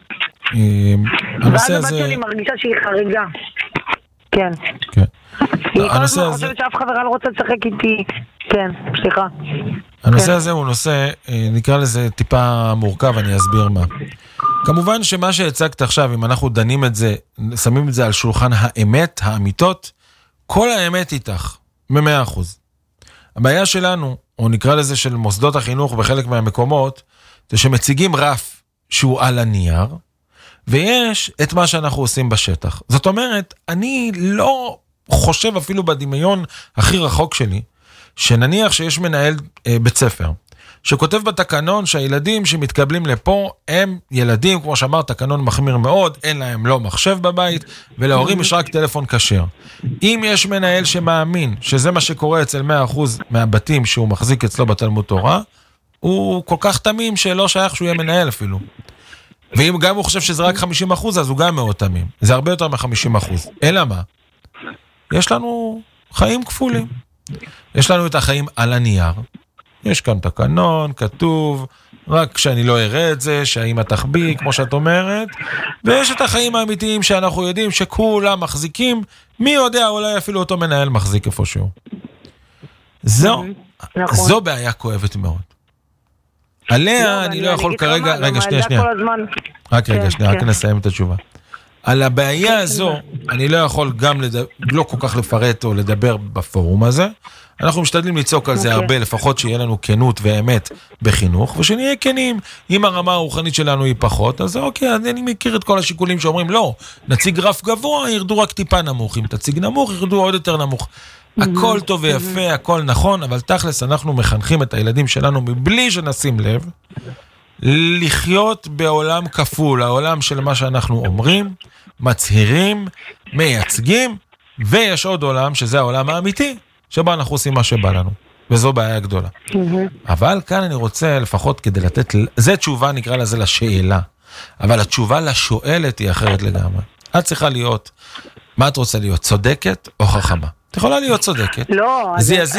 ואז הבת שלי מרגישה שהיא חריגה. כן. היא כל הזמן חושבת שאף חברה לא רוצה לשחק איתי. כן, סליחה. הנושא הזה הוא נושא, נקרא לזה טיפה מורכב, אני אסביר מה. כמובן שמה שהצגת עכשיו, אם אנחנו דנים את זה, שמים את זה על שולחן האמת, האמיתות, כל האמת איתך, ב100%. הבעיה שלנו, או נקרא לזה של מוסדות החינוך בחלק מהמקומות, זה שמציגים רף שהוא על הנייר, ויש את מה שאנחנו עושים בשטח. זאת אומרת, אני לא חושב אפילו בדמיון הכי רחוק שלי, שנניח שיש מנהל בית ספר, שכותב בתקנון שהילדים שמתקבלים לפה הם ילדים, כמו שאמר, תקנון מחמיר מאוד, אין להם לא מחשב בבית, ולהורים יש רק טלפון כשר. אם יש מנהל שמאמין שזה מה שקורה אצל 100% מהבתים שהוא מחזיק אצלו בתלמוד תורה, הוא כל כך תמים שלא שייך שהוא יהיה מנהל אפילו. ואם גם הוא חושב שזה רק 50%, אז הוא גם מאוד תמים. זה הרבה יותר מ-50%. אלא מה? יש לנו חיים כפולים. יש לנו את החיים על הנייר. יש כאן תקנון, כתוב, רק שאני לא אראה את זה, שהאמא תחביא, כמו שאת אומרת. ויש את החיים האמיתיים שאנחנו יודעים שכולם מחזיקים, מי יודע, אולי אפילו אותו מנהל מחזיק איפשהו. זו בעיה כואבת מאוד. עליה אני לא יכול כרגע, רגע, שנייה. רק נסיים את התשובה. על הבעיה הזו, אני לא יכול גם לא כל כך לפרט או לדבר בפורום הזה. אנחנו משתדלים לצעוק על זה הרבה, לפחות שיהיה לנו כנות ואמת בחינוך, ושנהיה כנים. אם הרמה הרוחנית שלנו היא פחות, אז אוקיי, אני מכיר את כל השיקולים שאומרים, לא, נציג רף גבוה, ירדו רק טיפה נמוך. אם תציג נמוך, ירדו עוד יותר נמוך. הכל טוב ויפה, הכל נכון, אבל תכלס אנחנו מחנכים את הילדים שלנו מבלי שנשים לב, לחיות בעולם כפול, העולם של מה שאנחנו אומרים, מצהירים, מייצגים, ויש עוד עולם שזה העולם האמיתי, שבו אנחנו עושים מה שבא לנו, וזו בעיה גדולה. אבל כאן אני רוצה לפחות כדי לתת, זה תשובה נקרא לזה לשאלה, אבל התשובה לשואלת היא אחרת לגמרי. את צריכה להיות, מה את רוצה להיות, צודקת או חכמה? את יכולה להיות צודקת. לא,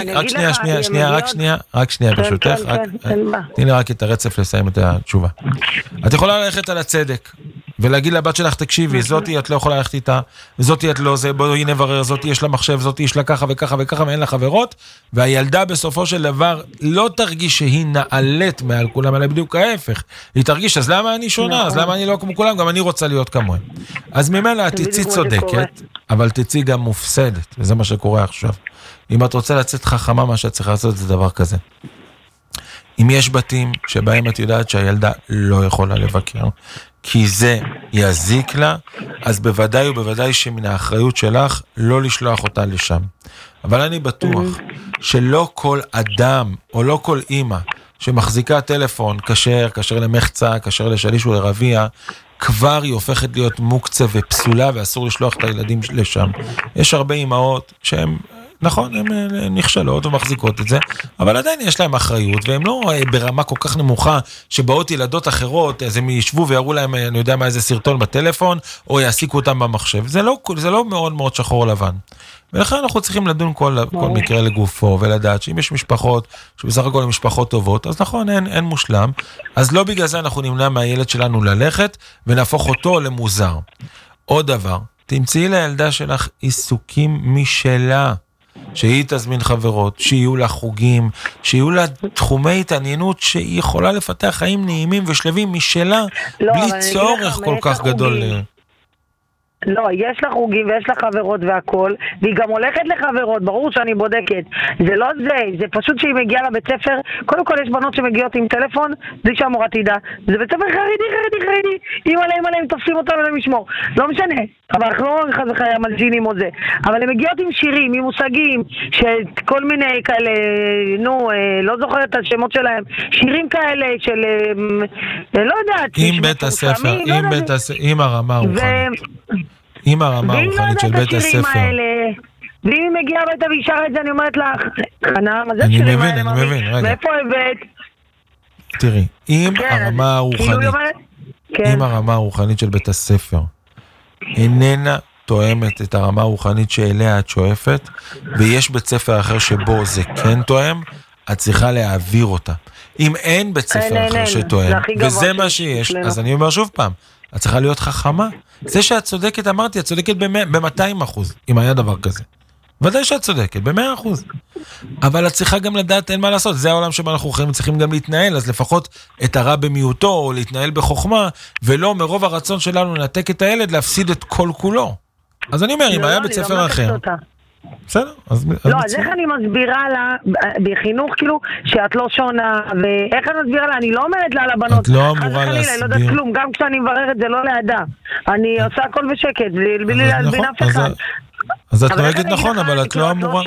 רק שנייה ברשותך, תני לי רק את הרצף לסיים את התשובה. את יכולה ללכת על הצדק, ולהגיד לבת שלך, תקשיבי, זאתי את לא יכולה ללכת איתה, וזאתי את לא, בואי נברר, זאתי יש לה מחשב, זאתי יש לה ככה וככה וככה, ואין לה חברות, והילדה בסופו של דבר לא תרגיש שהיא נעלת מעל כולם, אלא בדיוק ההפך. היא תרגיש, אז למה אני שונה? אז למה אני לא כמו כולם? גם אני רוצה להיות כמוהם. אז ממילא תצאי צודקת, אבל תצאי גם מופסדת, וזה מה שקורה עכשיו. אם את רוצה לצאת חכמה, מה שאת צריכה לעשות זה דבר כזה. אם יש בתים שבהם את יודעת שהילדה לא יכולה לבקר, כי זה יזיק לה, אז בוודאי ובוודאי שמן האחריות שלך לא לשלוח אותה לשם. אבל אני בטוח שלא כל אדם או לא כל אמא שמחזיקה טלפון כשר למחצה, כשר לשליש ולרביע, כבר היא הופכת להיות מוקצה ופסולה, ואסור לשלוח את הילדים לשם. יש הרבה אמהות שהן, נכון, הן נכשלות ומחזיקות את זה, אבל עדיין יש להם אחריות, והם לא ברמה כל כך נמוכה, שבאות ילדות אחרות, אז הם ישבו ויראו להם, אני יודע מה, איזה סרטון בטלפון, או יעסיקו אותם במחשב. זה לא מאוד מאוד שחור לבן. ולכן אנחנו צריכים לדון כל מקרה לגופו, ולדעת שאם יש משפחות, שבסך הכל הן משפחות טובות, אז נכון, אין מושלם, אז לא בגלל זה אנחנו נמנע מהילד שלנו ללכת, ונהפוך אותו למוזר. עוד דבר, תמצאי לילדה שלך עיסוקים משלה, שהיא תזמין חברות, שיהיו לה חוגים, שיהיו לה תחומי התעניינות, שהיא יכולה לפתח חיים נעימים ושלבים משלה, בלי צורך כל כך גדול. לא, יש לה חוגים ויש לה חברות והכל, והיא גם הולכת לחברות, ברור שאני בודקת. זה לא זה פשוט שהיא מגיעה לבית ספר, קודם כל יש בנות שמגיעות עם טלפון, בלי שהמורה תדע. זה בית ספר חרדי, אימא להם תופסים אותם ולמשמור. לא משנה, אבל אנחנו לא חד וחיה מלג'ינים או זה. אבל הן מגיעות עם שירים, עם מושגים, שכל מיני כאלה, לא זוכרת את השמות שלהם, שירים כאלה של, לא יודעת. עם בית הספר, עם הרמה הרוחנית. עם הרמה הרוחנית של בית הספר. ואם היא מגיעה ביתה וישרה את זה, אני אומרת לך, חנה, מה זה אני שירים מבין, רגע. מאיפה הבאת? תראי, עם הרמה הרוחנית של בית הספר איננה תואמת את הרמה הרוחנית שאליה את שואפת, ויש בית ספר אחר שבו זה כן תואם, את צריכה להעביר אותה. אם אין בית ספר אחר שתואם, וזה מה שיש, אז אני אומר שוב פעם, את צריכה להיות חכמה. זה שאת צודקת, אמרתי, את צודקת ב-200%, אם היה דבר כזה. ודאי שאת צודקת, ב-100%. אבל את צריכה גם לדעת, אין מה לעשות, זה העולם שבו אנחנו חיים, צריכים גם להתנהל, אז לפחות את הרע במיעוטו, או להתנהל בחוכמה, ולא מרוב הרצון שלנו לנתק את הילד, להפסיד את כל כולו. אז אני אומר, אם היה בית ספר אחר... בסדר, לא, אז איך אני מסבירה לה בחינוך כאילו שאת לא שונה, ואיך אני מסבירה לה, אני לא אומרת לה לבנות, את לא אמורה להסביר, לא יודעת כלום, גם כשאני מבררת זה לא לידה, אני עושה הכל בשקט בלי להסביר אף אחד. אז את נוהגת נכון, אבל את לא אמורה...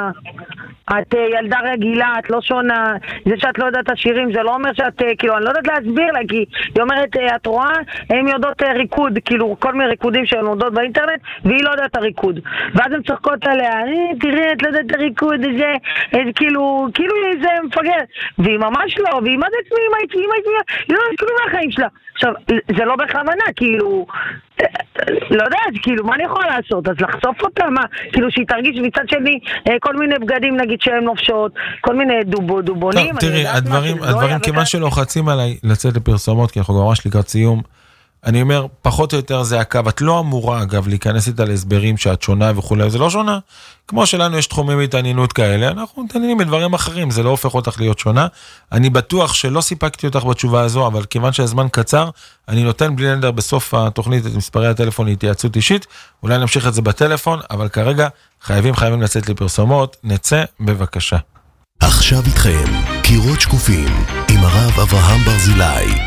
את ילדה רגילה, את לא שונה, זה שאת לא יודעת השירים, זה לא אומר שאת, כאילו, אני לא יודעת להסביר לה, כי היא אומרת, את רואה, הן יודעות ריקוד, כאילו, כל מיני ריקודים שהן יודעות באינטרנט, והיא לא יודעת הריקוד. ואז הן צוחקות עליה, תראה, את לא יודעת הריקוד, זה כאילו, זה מפגר. והיא ממש לא, והיא מה זה עצמי, היא לא יודעת כלום מהחיים שלה. עכשיו, זה לא בכוונה, כאילו, לא יודעת, כאילו, מה אני יכולה לעשות? אז לחשוף אותה, מה? כאילו, שהיא תרגיש מצד שני, כל מיני בגדים, נגיד, שהן נופשות, כל מיני דובונים. טוב, תראי, הדברים כמעט שלוחצים עליי לצאת לפרסומות, כי אנחנו ממש לקראת סיום, אני אומר, פחות או יותר זה הקו, את לא אמורה, אגב, להיכנס איתה להסברים שאת שונה וכו', זה לא שונה. כמו שלנו יש תחומים התעניינות כאלה, אנחנו מתעניינים בדברים אחרים, זה לא הופך אותך להיות שונה. אני בטוח שלא סיפקתי אותך בתשובה הזו, אבל כיוון שהזמן קצר, אני נותן בלי נדר בסוף התוכנית את מספרי הטלפון להתייעצות אישית, אולי נמשיך את זה בטלפון, אבל כרגע חייבים לצאת לפרסומות, נצא בבקשה. עכשיו איתכם, קירות שקופים, עם הרב אברהם ברזילי.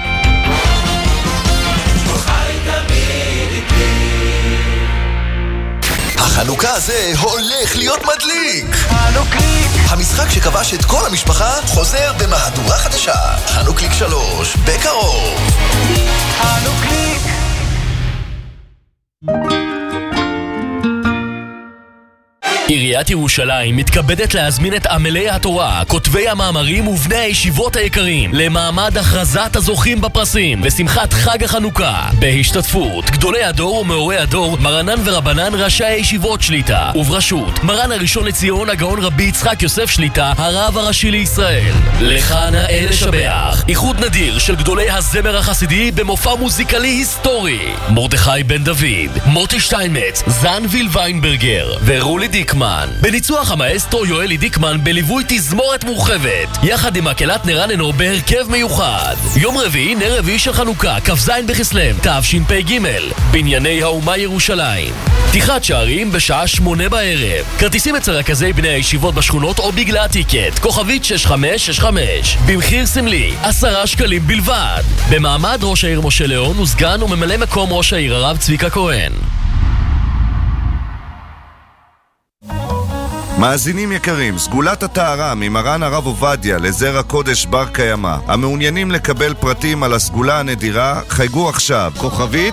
החנוכה הזה הולך להיות מדליק! חנוכליק! המשחק שכבש את כל המשפחה חוזר במהדורה חדשה. חנוכליק 3, בקרוב. חנוכליק! עיריית ירושלים מתכבדת להזמין את עמלי התורה, כותבי המאמרים ובני הישיבות היקרים למעמד הכרזת הזוכים בפרסים ושמחת חג החנוכה בהשתתפות גדולי הדור ומאורי הדור, מרנן ורבנן ראשי הישיבות שליטה, ובראשות מרן הראשון לציון הגאון רבי יצחק יוסף שליטה, הרב הראשי לישראל. לך נאה לשבח איחוד נדיר של גדולי הזמר החסידי במופע מוזיקלי היסטורי: מרדכי בן דוד, מוטי שטיינמץ, זן ויל ויינברגר ורולי דיקמן, בניצוח המאסטרו יואלי דיקמן בליווי תזמורת מורחבת, יחד עם מקהלת נרננו בהרכב מיוחד. יום רביעי, נר רביעי של חנוכה, כ"ז בכסלו תשפ"ג, בנייני האומה ירושלים. פתיחת שערים בשעה 8 בערב. כרטיסים אצל רכזי בני הישיבות בשכונות או בגלל הטיקט, כוכבית 6565, במחיר סמלי 10 שקלים בלבד, במעמד ראש העיר משה ליאון וסגן וממלא מקום ראש העיר הרב צביקה כהן. מאזינים יקרים, סגולת הטהרה ממרן הרב עובדיה לזרע קודש בר קיימא, המעוניינים לקבל פרטים על הסגולה הנדירה, חייגו עכשיו, כוכבית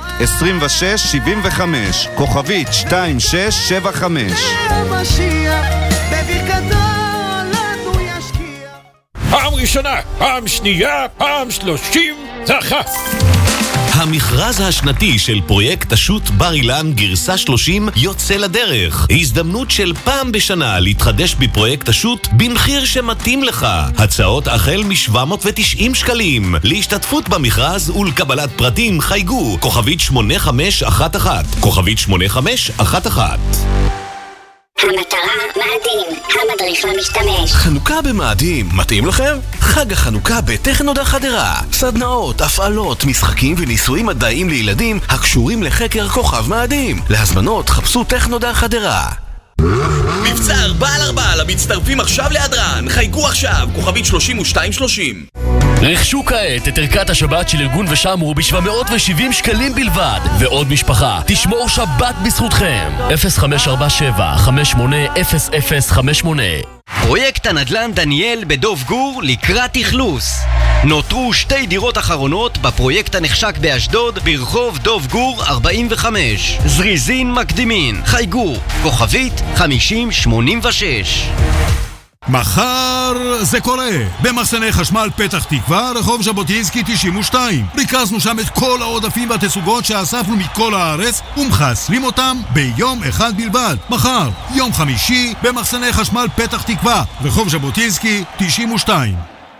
2675, כוכבית 2675. פעם ראשונה, פעם שנייה, פעם 30, זכה. המכרז השנתי של פרויקט השו"ת בר אילן גרסה 30 יוצא לדרך. הזדמנות של פעם בשנה להתחדש בפרויקט השו"ת במחיר שמתאים לך. הצעות החל מ-790 שקלים. להשתתפות במכרז ולקבלת פרטים חייגו כוכבית 8511, כוכבית 8511. המטרה מאדים, המדריך למשתמש. חנוכה במאדים, מתאים לכם? חג החנוכה בטכנודע חדרה. סדנאות, הפעלות, משחקים וניסויים מדעיים לילדים הקשורים לחקר כוכב מאדים. להזמנות חפשו טכנודע חדרה. מבצע 4/4 למצטרפים עכשיו להדרן. חייגו עכשיו, כוכבית 3230. רכשו כעת את ערכת השבת של ארגון ושמרו ב-770 שקלים בלבד, ועוד משפחה תשמור שבת בזכותכם. 0547-580058. פרויקט הנדל"ן דניאל בדוב גור לקראת אכלוס. נותרו 2 דירות אחרונות בפרויקט הנחשק באשדוד ברחוב דוב גור 45. זריזין מקדימין. חייגו כוכבית 5086. מחר זה קורה במחסני חשמל פתח תקווה, רחוב ז'בוטינסקי 92. ריכזנו שם את כל העודפים והתסוגות שאספנו מכל הארץ ומחסלים אותם ביום אחד בלבד. מחר, יום חמישי, במחסני חשמל פתח תקווה, רחוב ז'בוטינסקי 92.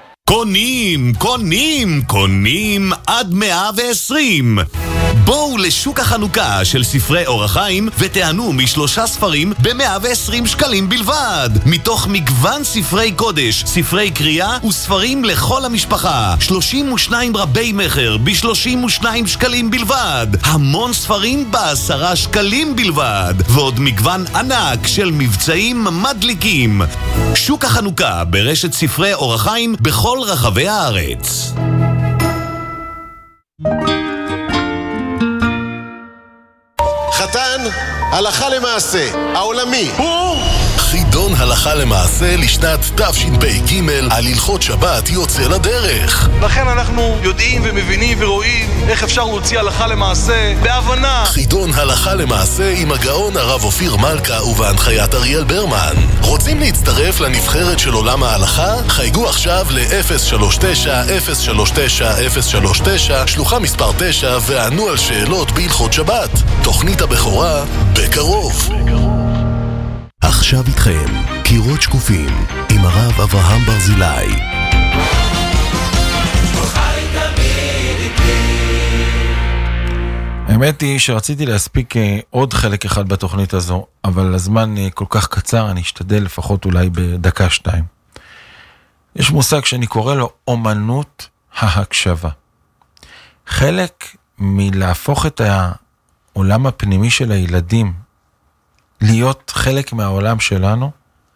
קונים עד 120. בואו לשוק החנוכה של ספרי אור החיים ותענו מ3 ספרים ב-120 שקלים בלבד, מתוך מגוון ספרי קודש, ספרי קריאה וספרים לכל המשפחה. 32 רבי מחר ב-32 שקלים בלבד, המון ספרים ב10 שקלים בלבד, ועוד מגוון ענק של מבצעים מדליקים. שוק החנוכה ברשת ספרי אור החיים בכל רחבי הארץ. חתן, הלכה למעשה, העולמי הוא... חידון הלכה למעשה לשנת תשפ"ג על הלכות שבת יוצא לדרך. לכן אנחנו יודעים ומבינים ורואים איך אפשר להוציא הלכה למעשה בהבנה. חידון הלכה למעשה עם הגאון הרב אופיר מלכה ובהנחיית אריאל ברמן. רוצים להצטרף לנבחרת של עולם ההלכה? חייגו עכשיו ל-039-039-039 שלוחה מספר 9 וענו על שאלות בהלכות שבת. תוכנית הבכורה בקרוב. עכשיו איתכם, קירות שקופים, עם הרב אברהם ברזילי. האמת היא שרציתי להספיק עוד חלק אחד בתוכנית הזו, אבל הזמן כל כך קצר, אני אשתדל לפחות אולי בדקה 2. יש מושג שאני קורא לו אומנות ההקשבה. חלק מלהפוך את העולם הפנימי של הילדים להיות חלק מהעולם שלנו,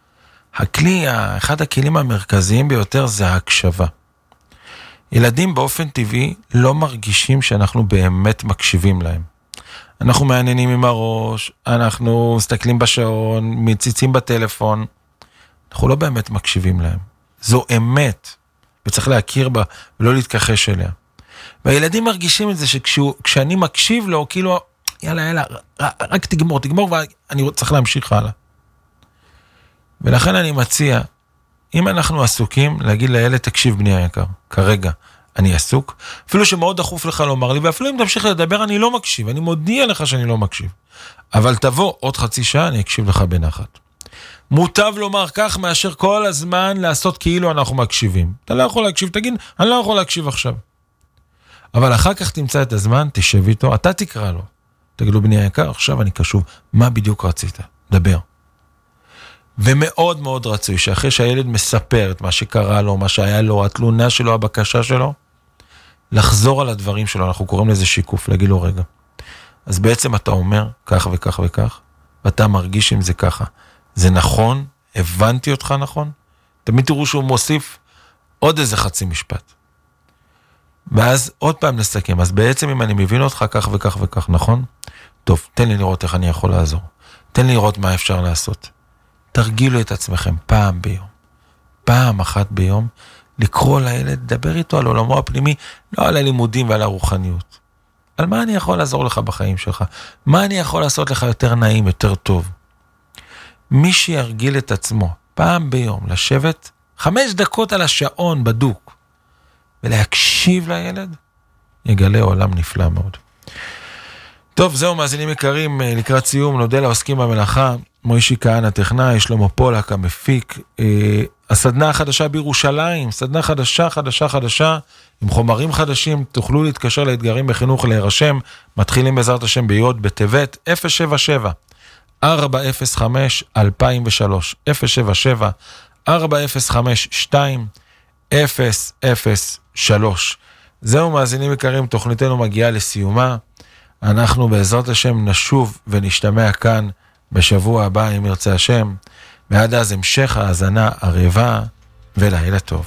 אחד הכלים המרכזיים ביותר זה ההקשבה. ילדים באופן טבעי לא מרגישים שאנחנו באמת מקשיבים להם. אנחנו מעניינים עם הראש, אנחנו מסתכלים בשעון, מציצים בטלפון, אנחנו לא באמת מקשיבים להם. זו אמת, וצריך להכיר בה ולא להתכחש אליה. והילדים מרגישים את זה שכשאני מקשיב לו, כאילו, יאללה, רק תגמור, ואני צריך להמשיך הלאה. ולכן אני מציע, אם אנחנו עסוקים, להגיד לילד, תקשיב בני היקר, כרגע אני עסוק, אפילו שמאוד דחוף לך לומר לי, ואפילו אם תמשיך לדבר, אני לא מקשיב, אני מודיע לך שאני לא מקשיב. אבל תבוא עוד חצי שעה, אני אקשיב לך בנחת. מוטב לומר כך, מאשר כל הזמן לעשות כאילו אנחנו מקשיבים. אתה לא יכול להקשיב, תגיד, אני לא יכול להקשיב עכשיו. אבל אחר כך תמצא את הזמן, תשב איתו, אתה תקרא לו. תגיד לו, בני היקר, עכשיו אני קשוב, מה בדיוק רצית? דבר. ומאוד מאוד רצוי שאחרי שהילד מספר את מה שקרה לו, מה שהיה לו, התלונה שלו, הבקשה שלו, לחזור על הדברים שלו, אנחנו קוראים לזה שיקוף, להגיד לו רגע. אז בעצם אתה אומר כך וכך וכך, ואתה מרגיש אם זה ככה. זה נכון? הבנתי אותך נכון? תמיד תראו שהוא מוסיף עוד איזה חצי משפט. ואז עוד פעם נסכם, אז בעצם אם אני מבין אותך כך וכך וכך, נכון? טוב, תן לי לראות איך אני יכול לעזור. תן לי לראות מה אפשר לעשות. תרגילו את עצמכם פעם ביום, פעם אחת ביום, לקרוא לילד, דבר איתו על עולמו הפנימי, לא על הלימודים ועל הרוחניות. על מה אני יכול לעזור לך בחיים שלך? מה אני יכול לעשות לך יותר נעים, יותר טוב? מי שירגיל את עצמו פעם ביום לשבת 5 דקות על השעון בדוק ולהקשיב לילד, יגלה עולם נפלא מאוד. טוב, זהו מאזינים יקרים, לקראת סיום, נודה לעוסקים במלאכה, מוישי כהן טכנאי, שלמה פולק המפיק, הסדנה החדשה בירושלים, סדנה חדשה, עם חומרים חדשים, תוכלו להתקשר לאתגרים בחינוך להירשם, מתחילים בעזרת השם ביוד בטבת, 077-405-2003, 077-405-2003. זהו מאזינים יקרים, תוכניתנו מגיעה לסיומה, אנחנו בעזרת השם נשוב ונשתמע כאן בשבוע הבא אם ירצה השם, ועד אז המשך האזנה ערבה ולילה טוב.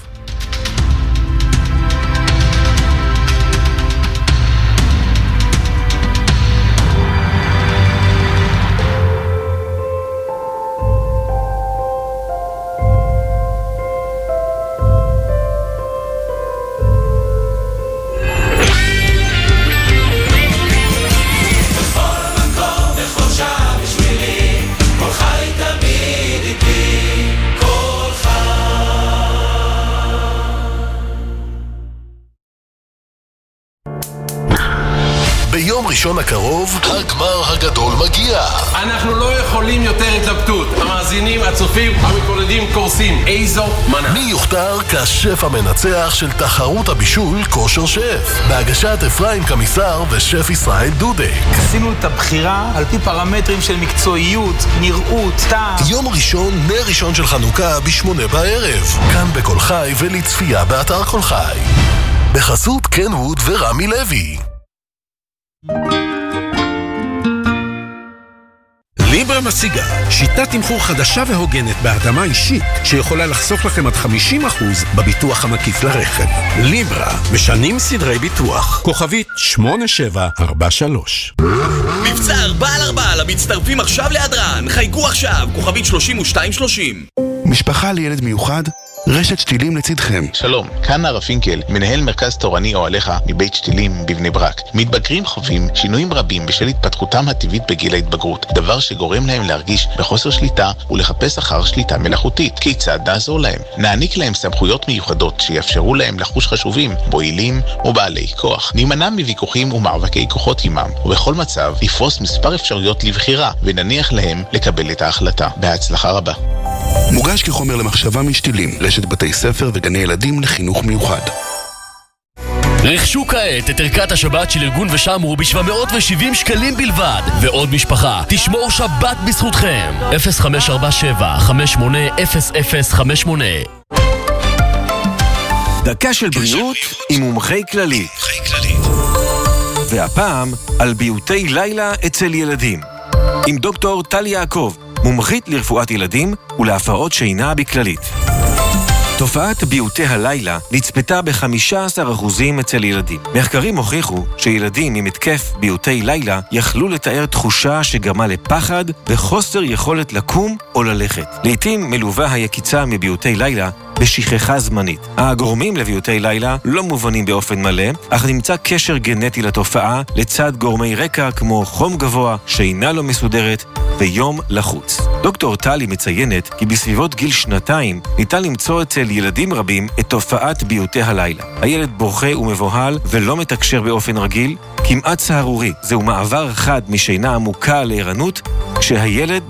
ביום ראשון הקרוב, הגמר הגדול מגיע. אנחנו לא יכולים יותר התלבטות. המאזינים, הצופים, המתמודדים קורסים. איזו מנה? מי יוכתר כשף המנצח של תחרות הבישול כושר שף? בהגשת אפרים קמיסר ושף ישראל דודק. עשינו את הבחירה על פי פרמטרים של מקצועיות, נראות, טעם. יום ראשון, נר ראשון של חנוכה ב8 בערב. כאן בכל חי ולצפייה באתר כל חי. בחסות קנווד ורמי לוי. ליברה מציגה שיטת תמחור חדשה והוגנת בהתאמה אישית שיכולה לחסוך לכם עד 50% בביטוח המקיף לרכב. ליברה, משנים סדרי ביטוח. כוכבית 8743. מבצע 4x4 למצטרפים עכשיו להדרן. חייגו עכשיו, כוכבית 3230. משפחה לילד מיוחד, רשת שתילים לצדכם. שלום, כאן נערה פינקל, מנהל מרכז תורני אוהליך מבית שתילים בבני ברק. מתבגרים חווים שינויים רבים בשל התפתחותם הטבעית בגיל ההתבגרות, דבר שגורם להם להרגיש בחוסר שליטה ולחפש אחר שליטה מלאכותית. כיצד נעזור להם? נעניק להם סמכויות מיוחדות שיאפשרו להם לחוש חשובים, מועילים ובעלי כוח. נימנע מוויכוחים ומאבקי כוחות עימם, ובכל מצב נפרוס מספר אפשרויות לבחירה ונניח להם לקבל את ההחלטה. בהצלחה רבה. מוגש כחומר למחשבה משתילים, רשת בתי ספר וגני ילדים לחינוך מיוחד. רכשו כעת את ערכת השבת של ארגון ושמרו ב-770 שקלים בלבד, ועוד משפחה תשמור שבת בזכותכם. 0547-580058. דקה של בריאות עם מומחי כללית. והפעם על ביוטי לילה אצל ילדים עם דוקטור טל יעקב, מומחית לרפואת ילדים ולהפרעות שינה בכללית. תופעת ביוטי הלילה נצפתה ב-15% אצל ילדים. מחקרים הוכיחו שילדים עם התקף ביוטי לילה יכלו לתאר תחושה שגרמה לפחד וחוסר יכולת לקום או ללכת. לעתים מלווה היקיצה מביוטי לילה בשכחה זמנית. הגורמים לביוטי לילה לא מובנים באופן מלא, אך נמצא קשר גנטי לתופעה לצד גורמי רקע כמו חום גבוה, שינה לא מסודרת ויום לחוץ. דוקטור טלי מציינת כי בסביבות גיל 2 ניתן למצוא אצל ילדים רבים את תופעת ביוטי הלילה. הילד בוכה ומבוהל ולא מתקשר באופן רגיל, כמעט סהרורי. זהו מעבר חד משינה עמוקה לערנות, כשהילד